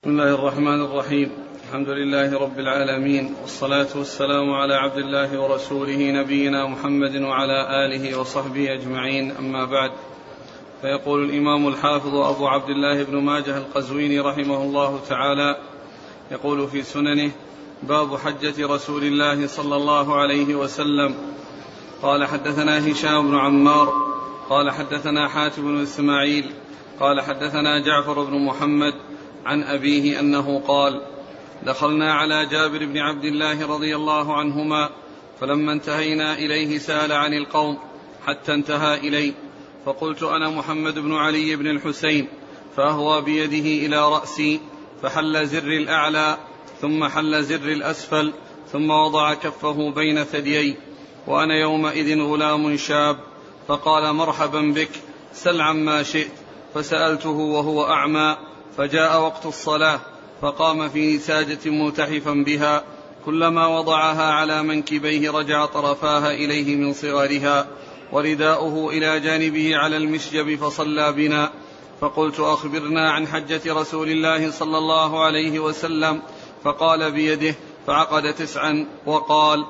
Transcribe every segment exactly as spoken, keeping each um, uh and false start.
بسم الله الرحمن الرحيم. الحمد لله رب العالمين، والصلاة والسلام على عبد الله ورسوله نبينا محمد وعلى آله وصحبه أجمعين، أما بعد. فيقول الإمام الحافظ أبو عبد الله بن ماجه القزويني رحمه الله تعالى، يقول في سننه: باب حجة رسول الله صلى الله عليه وسلم. قال: حدثنا هشام بن عمار قال حدثنا حاتم بن إسماعيل قال حدثنا جعفر بن محمد عن أبيه أنه قال: دخلنا على جابر بن عبد الله رضي الله عنهما، فلما انتهينا إليه سأل عن القوم حتى انتهى إلي، فقلت: أنا محمد بن علي بن الحسين، فأهوى بيده إلى رأسي فحل زر الأعلى ثم حل زر الأسفل ثم وضع كفه بين ثديي، وأنا يومئذ غلام شاب، فقال: مرحبا بك، سل عما شئت. فسألته وهو أعمى، فجاء وقت الصلاة فقام في ساجة ملتحفا بها، كلما وضعها على منكبيه رجع طرفاها إليه من صغرها، ورداؤه إلى جانبه على المشجب، فصلى بنا. فقلت: أخبرنا عن حجة رسول الله صلى الله عليه وسلم. فقال بيده فعقد تسعا، وقال: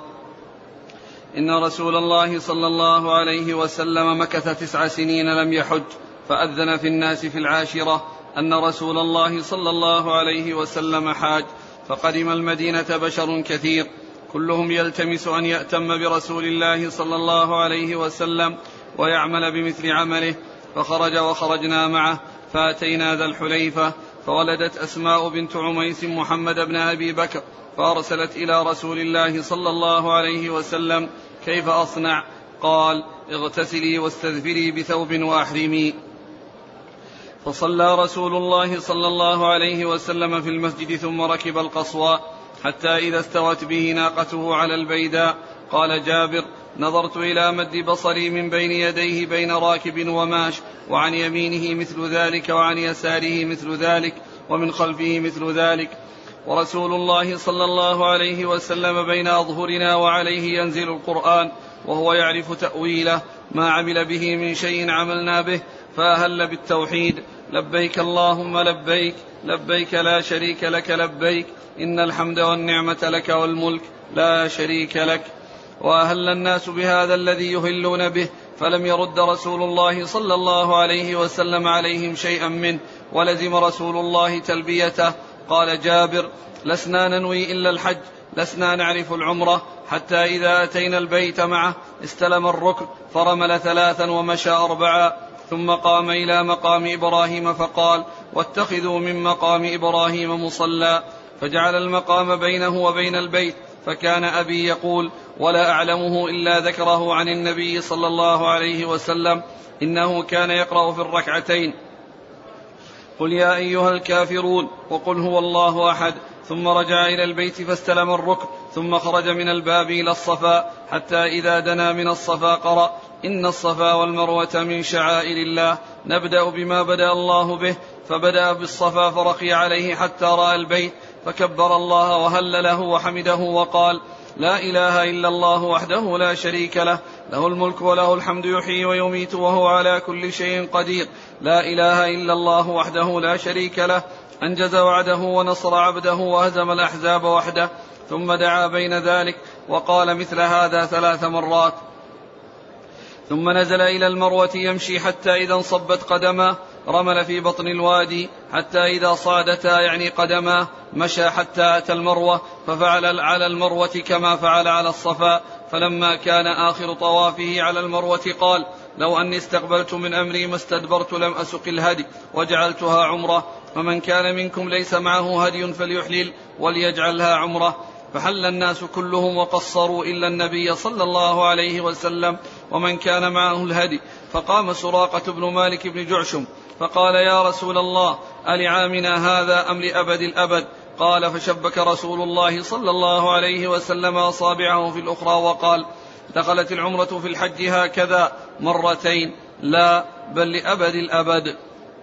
إن رسول الله صلى الله عليه وسلم مكث تسع سنين لم يحج، فأذن في الناس في العاشرة أن رسول الله صلى الله عليه وسلم حاج، فقدم المدينة بشر كثير كلهم يلتمس أن يأتم برسول الله صلى الله عليه وسلم ويعمل بمثل عمله، فخرج وخرجنا معه، فأتينا ذا الحليفة، فولدت أسماء بنت عميس محمد بن أبي بكر، فأرسلت إلى رسول الله صلى الله عليه وسلم: كيف أصنع؟ قال: اغتسلي واستذفري بثوب وأحرمي. فصلى رسول الله صلى الله عليه وسلم في المسجد، ثم ركب القصوى حتى إذا استوت به ناقته على البيداء. قال جابر: نظرت إلى مد بصري من بين يديه بين راكب وماش، وعن يمينه مثل ذلك وعن يساره مثل ذلك ومن خلفه مثل ذلك، ورسول الله صلى الله عليه وسلم بين أظهرنا وعليه ينزل القرآن، وهو يعرف تأويله، ما عمل به من شيء عملنا به، فأهل بالتوحيد: لبيك اللهم لبيك، لبيك لا شريك لك لبيك، إن الحمد والنعمة لك والملك لا شريك لك. وأهل الناس بهذا الذي يهلون به، فلم يرد رسول الله صلى الله عليه وسلم عليهم شيئا منه، ولزم رسول الله تلبيته. قال جابر: لسنا ننوي إلا الحج، لسنا نعرف العمرة، حتى إذا أتينا البيت معه استلم الركن فرمل ثلاثا ومشى أربعا، ثم قام إلى مقام إبراهيم فقال: واتخذوا من مقام إبراهيم مصلى، فجعل المقام بينه وبين البيت. فكان أبي يقول، ولا أعلمه إلا ذكره عن النبي صلى الله عليه وسلم، إنه كان يقرأ في الركعتين: قل يا أيها الكافرون، وقل هو الله أحد، ثم رجع إلى البيت فاستلم الركن، ثم خرج من الباب إلى الصفا، حتى إذا دنا من الصفا قرأ: إن الصفا والمروة من شعائر الله، نبدأ بما بدأ الله به، فبدأ بالصفا فرقي عليه حتى رأى البيت، فكبر الله وهلله وحمده وقال: لا إله إلا الله وحده لا شريك له، له الملك وله الحمد، يحيي ويميت وهو على كل شيء قدير، لا إله إلا الله وحده لا شريك له، أنجز وعده ونصر عبده وهزم الأحزاب وحده. ثم دعا بين ذلك وقال مثل هذا ثلاث مرات، ثم نزل إلى المروة يمشي حتى إذا انصبت قدماه رمل في بطن الوادي، حتى إذا صعدتا يعني قدماه مشى حتى أتى المروة، ففعل على المروة كما فعل على الصفا. فلما كان آخر طوافه على المروة قال: لو أني استقبلت من أمري ما استدبرت لم أسق الهدي وجعلتها عمرة، فمن كان منكم ليس معه هدي فليحلل وليجعلها عمرة. فحل الناس كلهم وقصروا إلا النبي صلى الله عليه وسلم ومن كان معه الهدي. فقام سراقة بن مالك بن جعشم فقال: يا رسول الله، ألعامنا هذا أم لأبد الأبد؟ قال: فشبك رسول الله صلى الله عليه وسلم أصابعه في الأخرى وقال: دخلت العمرة في الحج هكذا مرتين، لا بل لأبد الأبد.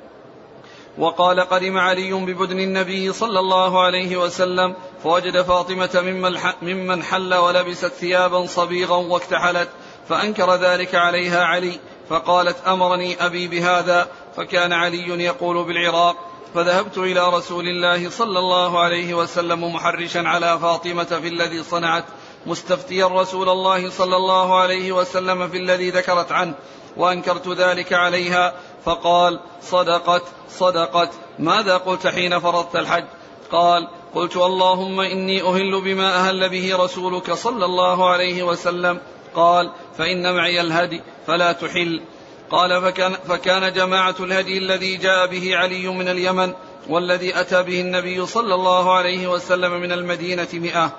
وقال: قدم علي ببدن النبي صلى الله عليه وسلم، فوجد فاطمة ممن حل ولبست ثيابا صبيغا واكتحلت، فأنكر ذلك عليها علي، فقالت: أمرني أبي بهذا. فكان علي يقول بالعراق: فذهبت إلى رسول الله صلى الله عليه وسلم محرشا على فاطمة في الذي صنعت، مستفتيا رسول الله صلى الله عليه وسلم في الذي ذكرت عنه، وأنكرت ذلك عليها، فقال: صدقت صدقت. ماذا قلت حين فرضت الحج؟ قال: قلت: اللهم إني أهل بما أهل به رسولك صلى الله عليه وسلم. قال: فإن معي الهدي فلا تحل. قال: فكان, فكان جماعة الهدي الذي جاء به علي من اليمن والذي أتى به النبي صلى الله عليه وسلم من المدينة مئة.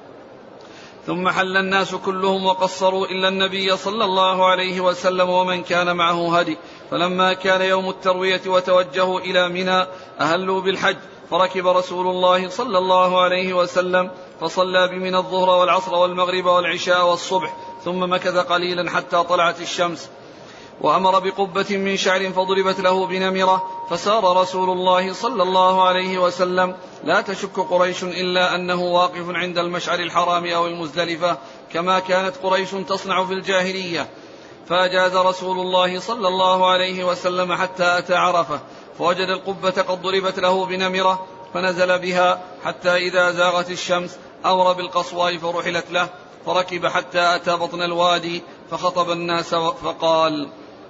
ثم حل الناس كلهم وقصروا إلا النبي صلى الله عليه وسلم ومن كان معه هدي. فلما كان يوم التروية وتوجهوا إلى منى أهلوا بالحج، فركب رسول الله صلى الله عليه وسلم فصلى بمنى الظهر والعصر والمغرب والعشاء والصبح، ثم مكث قليلا حتى طلعت الشمس، وأمر بقبة من شعر فضربت له بنمرة، فسار رسول الله صلى الله عليه وسلم لا تشك قريش إلا أنه واقف عند المشعر الحرام أو المزدلفة كما كانت قريش تصنع في الجاهلية. فأجاز رسول الله صلى الله عليه وسلم حتى أتى عرفة، فوجد القبة قد ضربت له بنمرة، فنزل بها حتى إذا زاغت الشمس أمر بالقصواء فرحلت له، فركب حتى أتى بطن الوادي فخطب الناس فقال: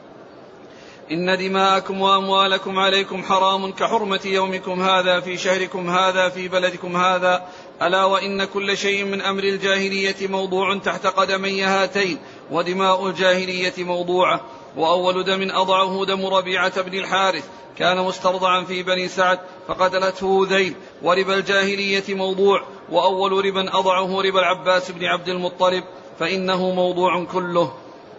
إن دماءكم وأموالكم عليكم حرام كحرمة يومكم هذا في شهركم هذا في بلدكم هذا، ألا وإن كل شيء من أمر الجاهلية موضوع تحت قدمي هاتين، ودماء الجاهلية موضوعة. وأول دم أضعه دم ربيعة بن الحارث، كان مسترضعا في بني سعد فقتلته هذيل. وربا الجاهلية موضوع، وأول ربا أضعه ربا العباس بن عبد المطلب، فإنه موضوع كله.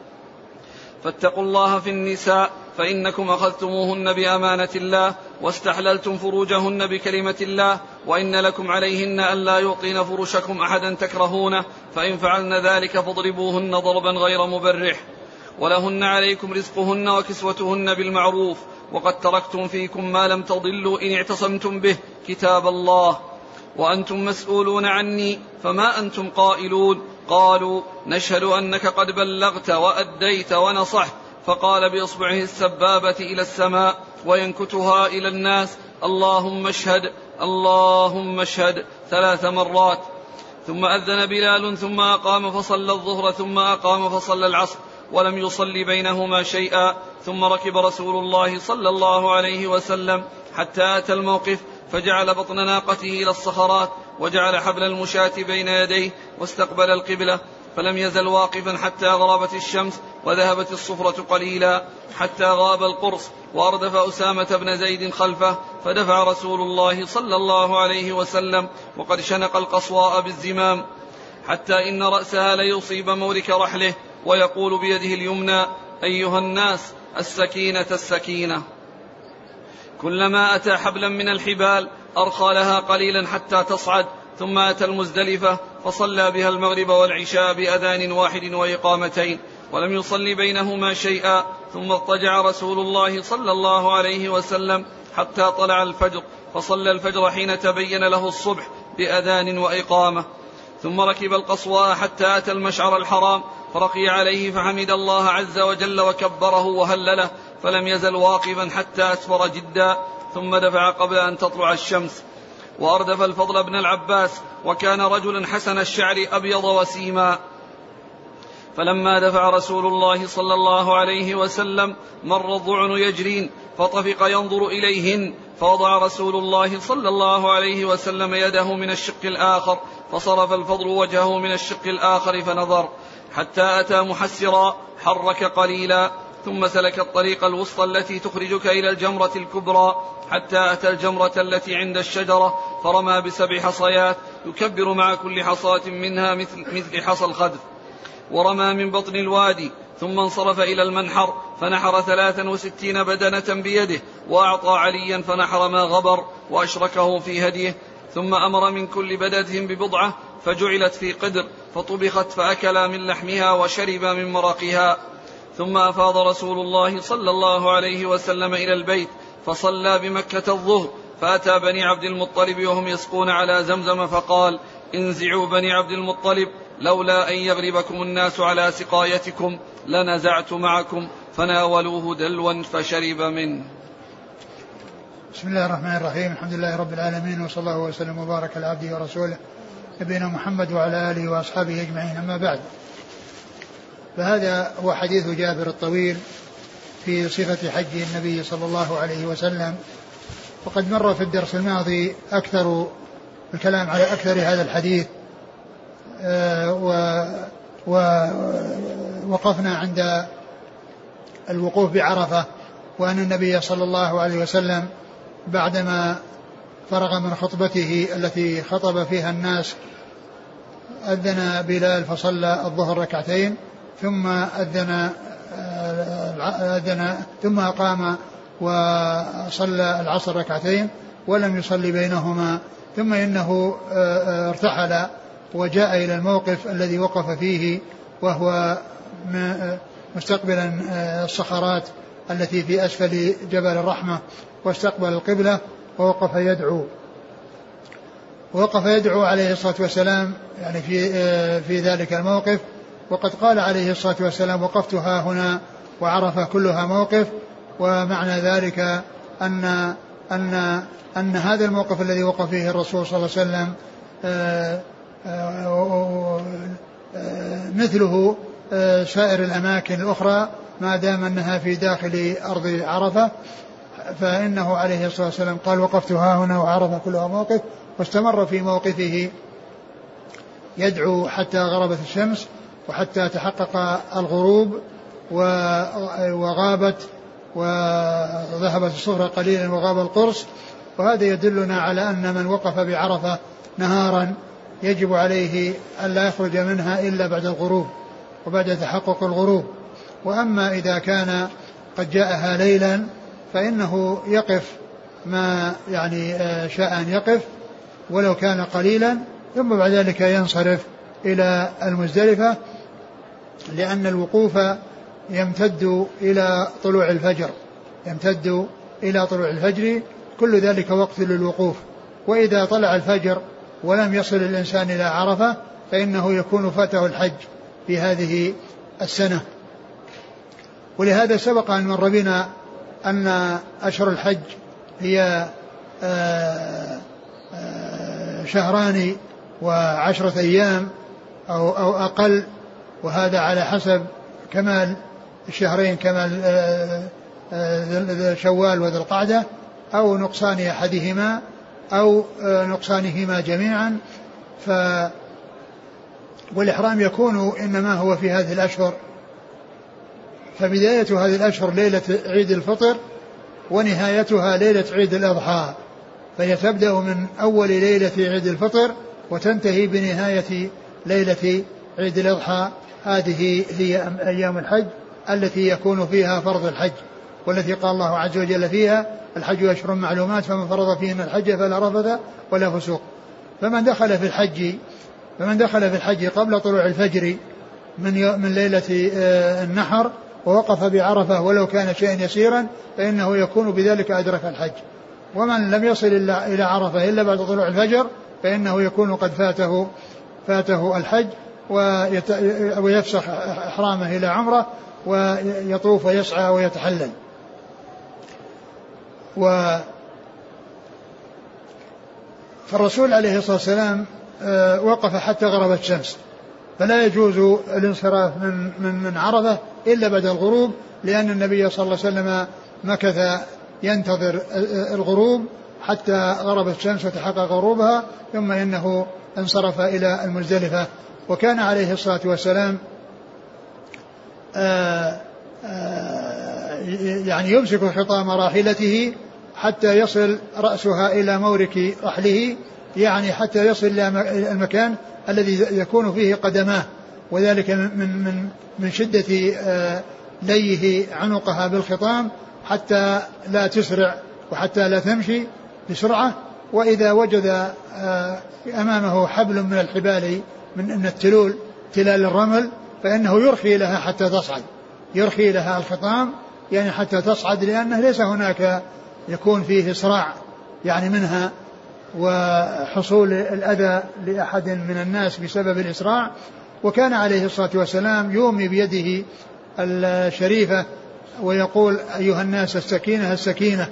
فاتقوا الله في النساء، فإنكم أخذتموهن بأمانة الله واستحللتم فروجهن بكلمة الله، وإن لكم عليهن ألا يعطين فرشكم أحدا تكرهونه، فإن فعلن ذلك فاضربوهن ضربا غير مبرح. ولهن عليكم رزقهن وكسوتهن بالمعروف، وقد تركتم فيكم ما لم تضلوا إن اعتصمتم به، كتاب الله، وأنتم مسؤولون عني، فما أنتم قائلون؟ قالوا: نشهد أنك قد بلغت وأديت ونصحت. فقال بإصبعه السبابة إلى السماء وينكتها إلى الناس: اللهم اشهد اللهم اشهد ثلاث مرات. ثم أذن بلال ثم أقام فصلى الظهر ثم أقام فصلى العصر، ولم يصلي بينهما شيئا. ثم ركب رسول الله صلى الله عليه وسلم حتى أتى الموقف، فجعل بطن ناقته إلى الصخرات، وجعل حبل المشاة بين يديه، واستقبل القبلة، فلم يزل واقفا حتى غربت الشمس وذهبت الصفرة قليلا، حتى غاب القرص، وأردف أسامة بن زيد خلفه، فدفع رسول الله صلى الله عليه وسلم وقد شنق القصواء بالزمام، حتى إن رأسها ليصيب مورك رحله، ويقول بيده اليمنى: أيها الناس، السكينة السكينة. كلما أتى حبلا من الحبال أرخى لها قليلا حتى تصعد، ثم أتى المزدلفة فصلى بها المغرب والعشاء بأذان واحد وإقامتين، ولم يصلي بينهما شيئا. ثم اضطجع رسول الله صلى الله عليه وسلم حتى طلع الفجر، فصلى الفجر حين تبين له الصبح بأذان وإقامة. ثم ركب القصواء حتى أتى المشعر الحرام، فرقي عليه فحمد الله عز وجل وكبره وهلله، فلم يزل واقفا حتى أسفر جدا، ثم دفع قبل أن تطلع الشمس. وأردف الفضل بن العباس، وكان رجلا حسن الشعر أبيض وسيما. فلما دفع رسول الله صلى الله عليه وسلم مر الضعن يجرين، فطفق ينظر إليهن، فوضع رسول الله صلى الله عليه وسلم يده من الشق الآخر، فصرف الفضل وجهه من الشق الآخر فنظر، حتى أتى محسرا حرك قليلا، ثم سلك الطريق الوسطى التي تخرجك إلى الجمرة الكبرى، حتى أتى الجمرة التي عند الشجرة، فرمى بسبع حصيات يكبر مع كل حصاة منها مثل, مثل حصى الخذف، ورمى من بطن الوادي، ثم انصرف إلى المنحر فنحر ثلاثا وستين بدنة بيده، وأعطى عليا فنحر ما غبر وأشركه في هديه، ثم أمر من كل بدنة ببضعة، فجعلت في قدر، فطبخت فأكلا من لحمها وشربا من مرقها. ثم أفاض رسول الله صلى الله عليه وسلم إلى البيت، فصلى بمكة الظهر، فأتى بني عبد المطلب وهم يسقون على زمزم، فقال: انزعوا بني عبد المطلب، لولا أن يغربكم الناس على سقايتكم لنزعت معكم، فناولوه دلوا فشرب منه. بسم الله الرحمن الرحيم. الحمد لله رب العالمين، وصلى الله وسلم وبارك على عبده ورسوله نبينا محمد وعلى آله وأصحابه أجمعين. أما بعد، فهذا هو حديث جابر الطويل في صفة حج النبي صلى الله عليه وسلم. وقد مر في الدرس الماضي أكثر الكلام على أكثر هذا الحديث، ووقفنا عند الوقوف بعرفة، وأن النبي صلى الله عليه وسلم بعدما فرغ من خطبته التي خطب فيها الناس أذن بلال فصلى الظهر ركعتين، ثم أذن أذن ثم قام وصلى العصر ركعتين ولم يصلي بينهما، ثم إنه ارتحل وجاء إلى الموقف الذي وقف فيه، وهو مستقبلا الصخرات التي في أسفل جبل الرحمة، واستقبل القبلة ووقف يدعو ووقف يدعو عليه الصلاة والسلام يعني في في ذلك الموقف. وقد قال عليه الصلاة والسلام: وقفت ها هنا وعرفة كلها موقف. ومعنى ذلك أن أن أن هذا الموقف الذي وقف فيه الرسول صلى الله عليه وسلم مثله سائر الأماكن الأخرى ما دام أنها في داخل أرض عرفة، فإنه عليه الصلاة والسلام قال: وقفت ها هنا وعرفة كلها موقف، واستمر في موقفه يدعو حتى غربت الشمس وحتى تحقق الغروب وغابت وذهبت الصفرة قليلا وغاب القرص. وهذا يدلنا على أن من وقف بعرفة نهارا يجب عليه أن لا يخرج منها إلا بعد الغروب وبعد تحقق الغروب. وأما إذا كان قد جاءها ليلا فإنه يقف ما يعني شاء أن يقف ولو كان قليلا، ثم بعد ذلك ينصرف إلى المزدلفة، لأن الوقوف يمتد إلى طلوع الفجر يمتد إلى طلوع الفجر كل ذلك وقت للوقوف. وإذا طلع الفجر ولم يصل الإنسان إلى عرفة فإنه يكون فاته الحج في هذه السنة. ولهذا سبق أن مر بنا أن أشهر الحج هي شهران وعشرة أيام أو, أو أقل، وهذا على حسب كمال الشهرين، كمال شوال وذي القعدة، أو نقصان أحدهما أو نقصانهما جميعا. ف والإحرام يكون إنما هو في هذه الأشهر، فبداية هذه الأشهر ليلة عيد الفطر ونهايتها ليلة عيد الأضحى، فهي تبدأ من أول ليلة عيد الفطر وتنتهي بنهاية ليلة عيد الأضحى. هذه هي أيام الحج التي يكون فيها فرض الحج، والتي قال الله عز وجل فيها: الحج أشهر معلومات فمن فرض فيهن الحج فلا رفث ولا فسوق. فمن دخل في الحج فمن دخل في الحج قبل طلوع الفجر من من ليلة النحر ووقف بعرفة ولو كان شيئا يسيرا فإنه يكون بذلك أدرك الحج. ومن لم يصل إلى عرفة إلا بعد طلوع الفجر فإنه يكون قد فاته فاته الحج، ويفسخ إحرامه إلى عمره ويطوف ويسعى ويتحلل. و فالرسول عليه الصلاة والسلام وقف حتى غربت الشمس، فلا يجوز الانصراف من, من, من عرفة إلا بعد الغروب، لأن النبي صلى الله عليه وسلم مكث ينتظر الغروب حتى غربت الشمس وتحقق غروبها، ثم إنه انصرف إلى المزدلفة. وكان عليه الصلاة والسلام آآ آآ يعني يمسك خطام راحلته حتى يصل رأسها إلى مورك رحله، يعني حتى يصل إلى المكان الذي يكون فيه قدماه، وذلك من من من شدة ليه عنقها بالخطام حتى لا تسرع وحتى لا تمشي بسرعة. وإذا وجد أمامه حبل من الحبال من التلول تلال الرمل فإنه يرخي لها حتى تصعد، يرخي لها الخطام يعني حتى تصعد، لأنه ليس هناك يكون فيه صراع يعني منها وحصول الأذى لأحد من الناس بسبب الإسراع. وكان عليه الصلاة والسلام يومي بيده الشريفة ويقول: أيها الناس السكينة السكينة،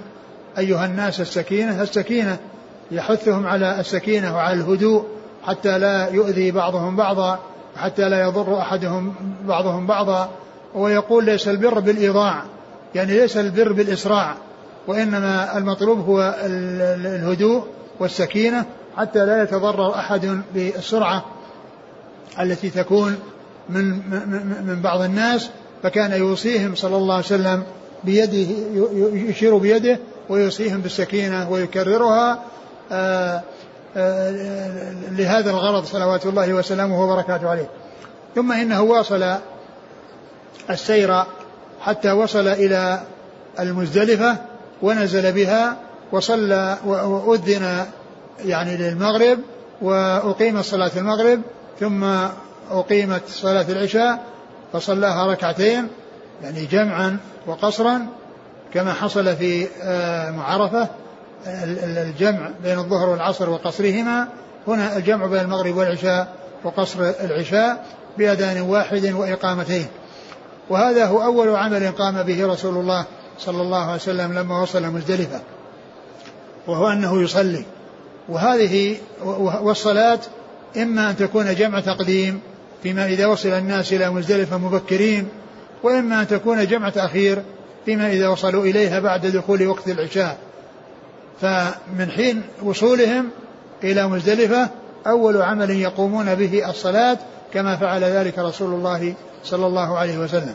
أيها الناس السكينة السكينة، يحثهم على السكينة وعلى الهدوء حتى لا يؤذي بعضهم بعضا، حتى لا يضر أحدهم بعضهم بعضا. ويقول ليس البر بالإيضاع، يعني ليس البر بالإسراع، وإنما المطلوب هو الهدوء والسكينة حتى لا يتضرر أحد بالسرعة التي تكون من من بعض الناس. فكان يوصيهم صلى الله عليه وسلم بيده، يشير بيده ويوصيهم بالسكينة ويكررها آآ آآ لهذا الغرض صلوات الله وسلامه وبركاته عليه. ثم إنه واصل السير حتى وصل إلى المزدلفة ونزل بها وصلى وأذن يعني للمغرب وأقيمت صلاة المغرب، ثم أقيمت صلاة العشاء فصلاها ركعتين يعني جمعا وقصرا كما حصل في عرفة الجمع بين الظهر والعصر وقصرهما. هنا الجمع بين المغرب والعشاء وقصر العشاء بأذان واحد وإقامتين. وهذا هو أول عمل قام به رسول الله صلى الله عليه وسلم لما وصل مزدلفة، وهو أنه يصلي. وهذه والصلاة إما أن تكون جمع تقديم فيما إذا وصل الناس إلى مزدلفة مبكرين، وإما أن تكون جمع تأخير فيما إذا وصلوا إليها بعد دخول وقت العشاء. فمن حين وصولهم إلى مزدلفة أول عمل يقومون به الصلاة كما فعل ذلك رسول الله صلى الله عليه وسلم.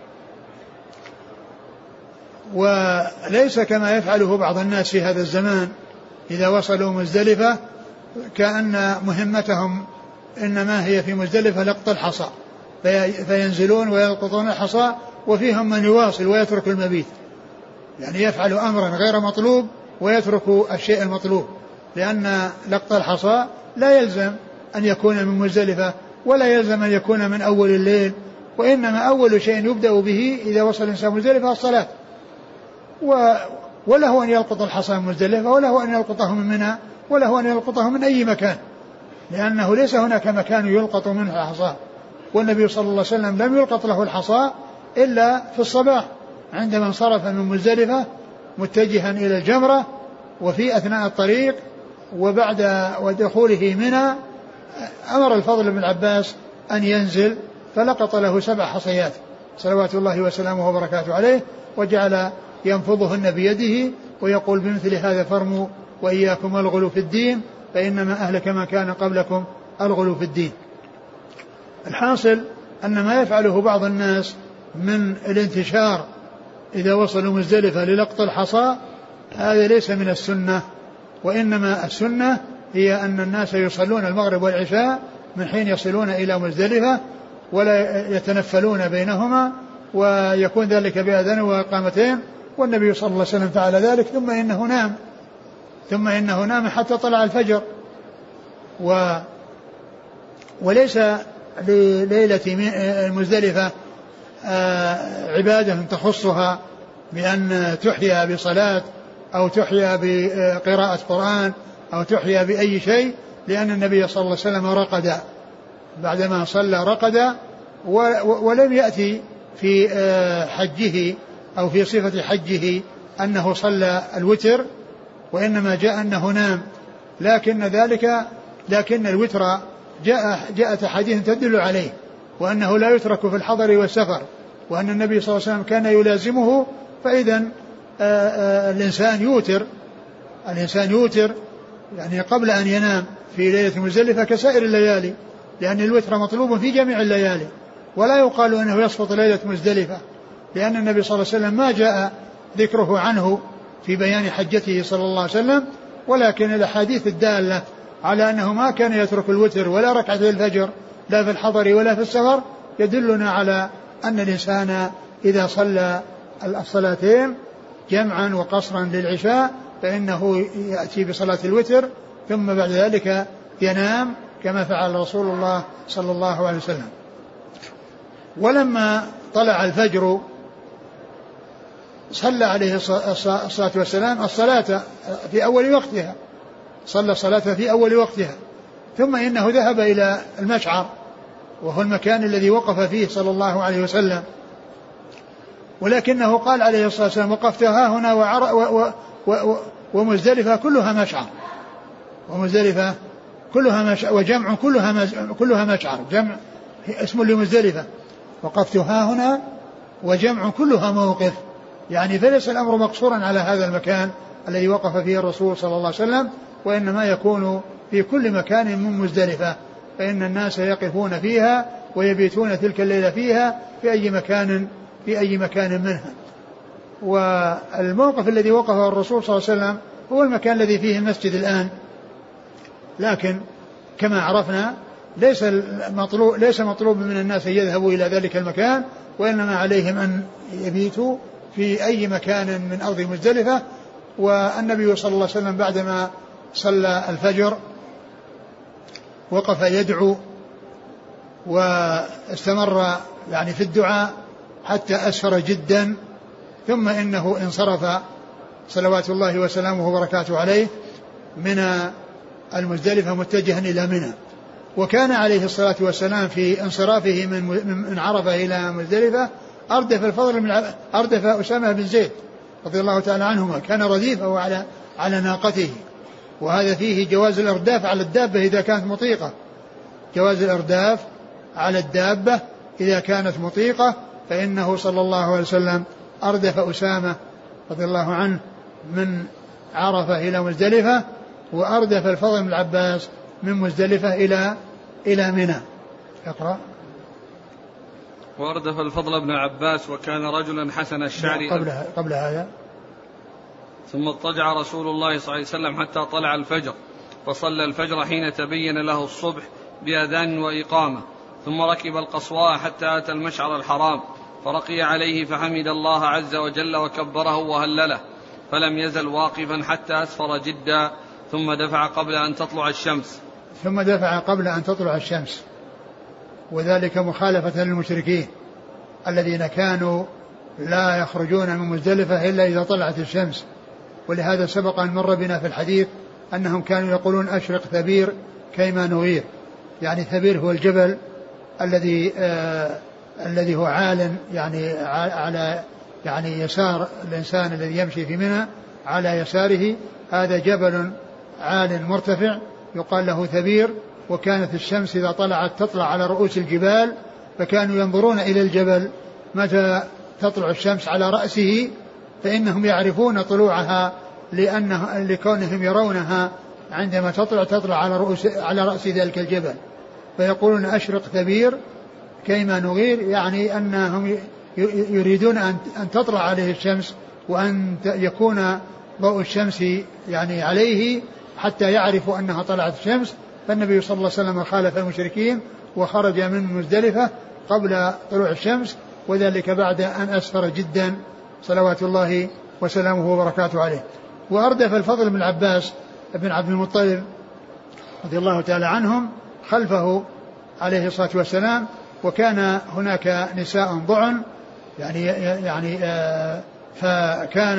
وليس كما يفعله بعض الناس في هذا الزمان إذا وصلوا مزدلفة كأن مهمتهم إنما هي في مزدلفة لقط الحصى، فينزلون ويلقطون الحصى، وفيهم من يواصل ويترك المبيت، يعني يفعل أمرا غير مطلوب ويترك الشيء المطلوب، لأن لقط الحصى لا يلزم أن يكون من مزدلفة ولا يلزم أن يكون من أول الليل، وإنما أول شيء يبدأ به إذا وصل الإنسان مزدلفة الصلاة. وله أن يلقط الحصى من مزدلفة، وله أن يلقطه من منى، وله أن يلقطه من أي مكان، لأنه ليس هناك مكان يلقط منه الحصى. والنبي صلى الله عليه وسلم لم يلقط له الحصى إلا في الصباح عندما انصرف من مزدلفة متجها إلى الجمرة، وفي أثناء الطريق وبعد ودخوله منى أمر الفضل بن العباس أن ينزل فلقط له سبع حصيات صلوات الله وسلامه وبركاته عليه، وجعل ينفضهن بيده ويقول بمثل هذا فرموا وإياكم الغلو في الدين فإنما أهلك ما كان قبلكم الغلو في الدين. الحاصل أن ما يفعله بعض الناس من الانتشار إذا وصلوا مزدلفة للقط الحصى هذا ليس من السنة، وإنما السنة هي أن الناس يصلون المغرب والعشاء من حين يصلون إلى مزدلفة ولا يتنفلون بينهما، ويكون ذلك بأذان وإقامتين. والنبي صلى الله عليه وسلم فعل ذلك ثم إنه نام ثم إنه نام حتى طلع الفجر. و وليس لليلة المزدلفة عبادة تخصها بأن تحيا بصلاة أو تحيا بقراءة قرآن أو تحيا بأي شيء، لأن النبي صلى الله عليه وسلم رقد بعدما صلى رقد، ولم يأتي في حجه أو في صفة حجه أنه صلى الوتر، وإنما جاء أنه نام. لكن ذلك لكن الوتر جاء جاءت أحاديث تدل عليه، وأنه لا يترك في الحضر والسفر، وأن النبي صلى الله عليه وسلم كان يلازمه. فإذا الإنسان يوتر الإنسان يوتر يعني قبل أن ينام في ليلة مزدلفة كسائر الليالي، لأن الوتر مطلوب في جميع الليالي، ولا يقال أنه يسقط ليلة مزدلفة، لأن النبي صلى الله عليه وسلم ما جاء ذكره عنه في بيان حجته صلى الله عليه وسلم، ولكن الأحاديث الدالة على أنه ما كان يترك الوتر ولا ركعتي الفجر لا في الحضر ولا في السفر يدلنا على أن الإنسان إذا صلى الصلاتين جمعا وقصرا للعشاء فإنه يأتي بصلاة الوتر ثم بعد ذلك ينام كما فعل رسول الله صلى الله عليه وسلم. ولما طلع الفجر صلى عليه الصلاة والسلام الصلاة في أول وقتها، صلى الصلاة في أول وقتها، ثم إنه ذهب إلى المشعر وهو المكان الذي وقف فيه صلى الله عليه وسلم، ولكنه قال عليه الصلاة والسلام وقفت ها هنا وعر و و و ومزدلفة كلها مشعر، ومزدلفة كلها مشعر، وجمع كلها كلها مشعر، جمع اسم لمزدلفة. وقفت ها هنا وجمع كلها موقف، يعني فليس الأمر مقصورا على هذا المكان الذي وقف فيه الرسول صلى الله عليه وسلم، وإنما يكون في كل مكان من مزدلفة، فإن الناس يقفون فيها ويبيتون تلك الليلة فيها في أي مكان في أي مكان منها. والموقف الذي وقفه الرسول صلى الله عليه وسلم هو المكان الذي فيه المسجد الآن، لكن كما عرفنا ليس مطلوب ليس مطلوب من الناس أن يذهبوا إلى ذلك المكان، وإنما عليهم أن يبيتوا في أي مكان من أرض مزدلفة. والنبي صلى الله عليه وسلم بعدما صلى الفجر وقف يدعو واستمر يعني في الدعاء حتى أسفر جدا، ثم إنه انصرف صلوات الله وسلامه وبركاته عليه من المزدلفة متجها إلى منى. وكان عليه الصلاة والسلام في انصرافه من من عرفة إلى مزدلفة أردف الفضل من أردف أسامة بن زيد رضي الله تعالى عنهما، كان رديفه على على ناقته، وهذا فيه جواز الإرداف على الدابة إذا كانت مطيقة، جواز الإرداف على الدابة إذا كانت مطيقة، فإنه صلى الله عليه وسلم أردف أسامة رضي الله عنه من عرفة إلى مزدلفة، وأردف الفضل بن العباس من مزدلفة إلى إلى منى. اقرأ. وأردف الفضل بن العباس وكان رجلا حسن الشعر قبل قبل هذا. ثم اضطجع رسول الله صلى الله عليه وسلم حتى طلع الفجر، فصلى الفجر حين تبين له الصبح بأذان وإقامة، ثم ركب القصواء حتى أتى المشعر الحرام، فرقي عليه فحمد الله عز وجل وكبره وهلله، فلم يزل واقفا حتى أسفر جدا، ثم دفع قبل أن تطلع الشمس ثم دفع قبل أن تطلع الشمس وذلك مخالفة للمشركين الذين كانوا لا يخرجون من مزدلفة إلا إذا طلعت الشمس. ولهذا سبق أن مر بنا في الحديث أنهم كانوا يقولون أشرق ثبير كيما نغير، يعني ثبير هو الجبل الذي آه الذي هو عال يعني على يعني يسار الإنسان الذي يمشي في منى، على يساره هذا جبل عال مرتفع يقال له ثبير. وكانت الشمس إذا طلعت تطلع على رؤوس الجبال، فكانوا ينظرون إلى الجبل متى تطلع الشمس على رأسه، فإنهم يعرفون طلوعها لأنه لكونهم يرونها عندما تطلع تطلع على رؤوس على رأس ذلك الجبل، فيقولون أشرق ثبير كيما نغير، يعني أنهم يريدون أن تطلع عليه الشمس وأن يكون ضوء الشمس يعني عليه حتى يعرفوا أنها طلعت الشمس. فالنبي صلى الله عليه وسلم خالف المشركين وخرج من مزدلفة قبل طلوع الشمس، وذلك بعد أن أسفر جدا صلوات الله وسلامه وبركاته عليه. وأردف الفضل بن العباس بن عبد المطلب رضي الله تعالى عنهم خلفه عليه الصلاة والسلام، وكان هناك نساء ضعن يعني يعني آه فكان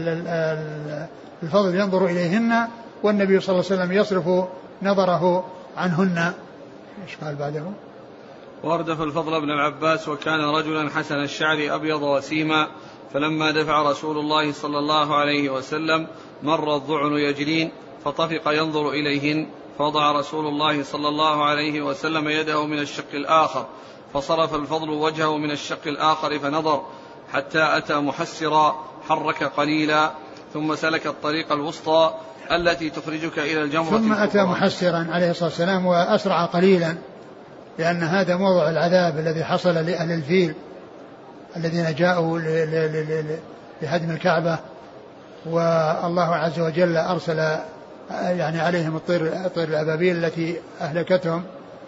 الفضل ينظر إليهن والنبي صلى الله عليه وسلم يصرف نظره عنهن. ايش قال بعده؟ واردف الفضل بن العباس وكان رجلا حسن الشعر أبيض وسيما، فلما دفع رسول الله صلى الله عليه وسلم مر الضعن يجرين، فطفق ينظر إليهن، فوضع رسول الله صلى الله عليه وسلم يده من الشق الآخر، فصرف الفضل وجهه من الشق الآخر فنظر حتى أتى محسرا حرك قليلا، ثم سلك الطريق الوسطى التي تخرجك إلى الجمرة ثم أتى محسرا عليه الصلاة والسلام وأسرع قليلا، لأن هذا موضع العذاب الذي حصل لأهل الفيل الذين جاءوا لهدم الكعبة، والله عز وجل أرسل يعني عليهم الطير الطير الأبابيل التي أهلكتهم،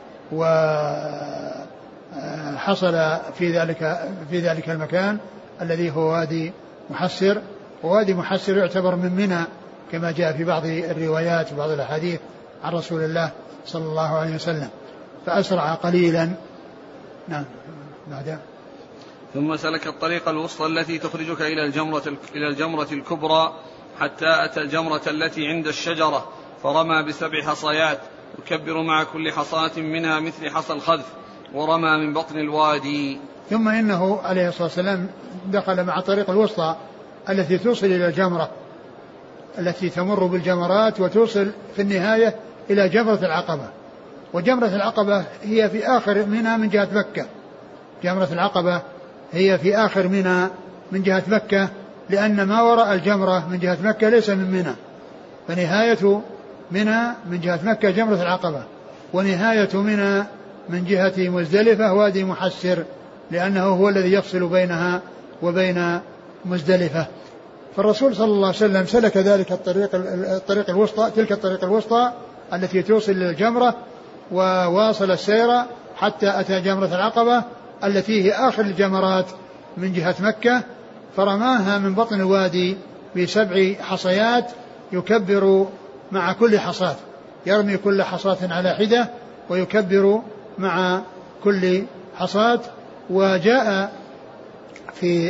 وحصل في ذلك في ذلك المكان الذي هو وادي محسر. ووادي محسر يعتبر من منى كما جاء في بعض الروايات وبعض الأحاديث عن رسول الله صلى الله عليه وسلم، فأسرع قليلا. نعم. بعد ثم سلك الطريق الوسطى التي تخرجك إلى الجمرة إلى الجمرة الكبرى حتى أتى الجمرة التي عند الشجرة، فرمى بسبع حصيات يكبر مع كل حصاة منها مثل حصى الخذف، ورمى من بطن الوادي. ثم إنه عليه الصلاة والسلام دخل مع الطريق الوسطى التي توصل إلى الجمرة، التي تمر بالجمرات وتوصل في النهاية إلى جمرة العقبة. وجمرة العقبة هي في آخر منى من جهة مكة. جمرة العقبة هي في آخر منى من جهة مكة، لأن ما وراء الجمرة من جهة مكة ليس من منى، فنهاية منى من جهة مكة جمرة العقبة، ونهاية منى من جهة مزدلفة وادي محسر، لأنه هو الذي يفصل بينها وبين مزدلفة. فالرسول صلى الله عليه وسلم سلك ذلك الطريق الطريق الوسطى تلك الطريق الوسطى التي توصل للجمرة، وواصل السير حتى أتى جمرة العقبة التي هي آخر الجمرات من جهة مكة، فرماها من بطن الوادي بسبع حصيات، يكبر مع كل حصاة، يرمي كل حصاة على حدة ويكبر مع كل حصاة. وجاء في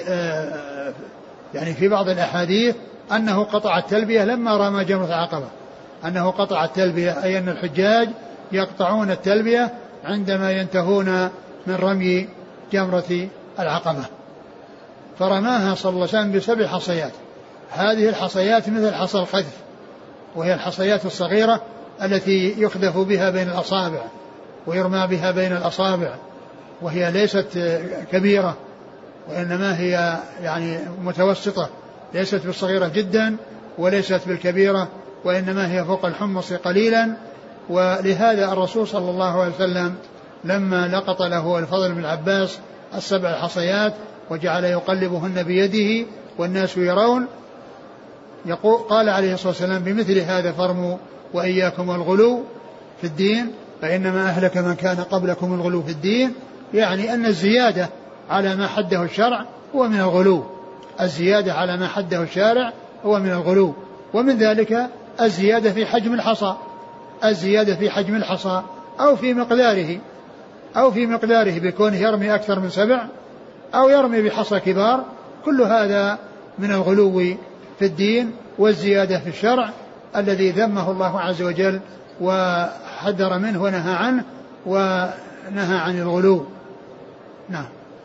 يعني في بعض الأحاديث أنه قطع التلبية لما رمى جمرة العقبة، أنه قطع التلبية، أي أن الحجاج يقطعون التلبية عندما ينتهون من رمي جمرة العقبة. فرماها صلى الله عليه وسلم بسبع حصيات. هذه الحصيات مثل حصى الخذف، وهي الحصيات الصغيرة التي يخذف بها بين الأصابع ويرمى بها بين الأصابع، وهي ليست كبيرة وإنما هي يعني متوسطة، ليست بالصغيرة جدا وليست بالكبيرة، وإنما هي فوق الحمص قليلا. ولهذا الرسول صلى الله عليه وسلم لما لقط له الفضل بن العباس السبع الحصيات وجعل يقلبهن بيده والناس يرون، يقول قال عليه الصلاة والسلام: بمثل هذا فرموا وإياكم الغلو في الدين فإنما أهلك من كان قبلكم الغلو في الدين. يعني أن الزيادة على ما حده الشرع هو من الغلو، الزيادة على ما حده الشارع هو من الغلو. ومن ذلك الزيادة في حجم الحصى، الزيادة في حجم الحصى أو في مقداره، أو في مقداره بكونه يرمي أكثر من سبع أو يرمي بحصى كبار، كل هذا من الغلو في الدين والزيادة في الشرع الذي ذمه الله عز وجل وحذر منه ونهى عنه ونهى عن الغلو. نعم.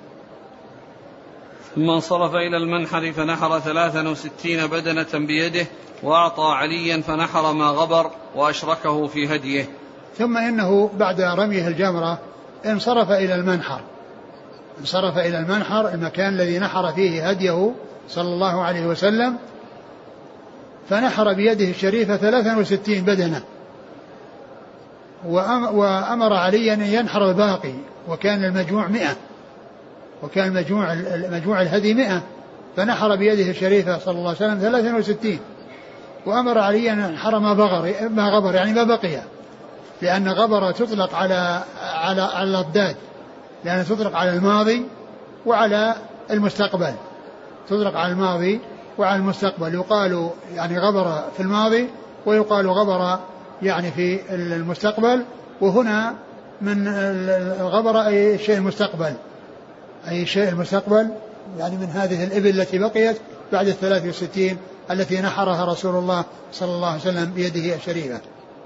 ثم انصرف إلى المنحر فنحر ثلاثا وستين بدنة بيده وأعطى عليا فنحر ما غبر وأشركه في هديه. ثم إنه بعد رميه الجمرة انصرف إلى المنحر، انصرف إلى المنحر المكان الذي نحر فيه هديه صلى الله عليه وسلم، فنحر بيده الشريفة ثلاثا وستين بدنة، وأمر عليا أن ينحر الباقي، وكان المجموع مئة، وكان المجموع مجموع الهدي مئة، فنحر بيده الشريفة صلى الله عليه وسلم ثلاثا وستين، وأمر عليا أن ينحر ما بغر ما غبر يعني ما بقي، لأن غبر تطلق على على على الأضداد، لأن تطلق على الماضي وعلى المستقبل، تطلق على الماضي وعلى المستقبل، يقال يعني غبر في الماضي ويقال غبر يعني في المستقبل. وهنا من الغبر أي شيء المستقبل، أي شيء المستقبل يعني من هذه الإبل التي بقيت بعد الثلاث وستين التي نحرها رسول الله صلى الله عليه وسلم بيده الشريفة.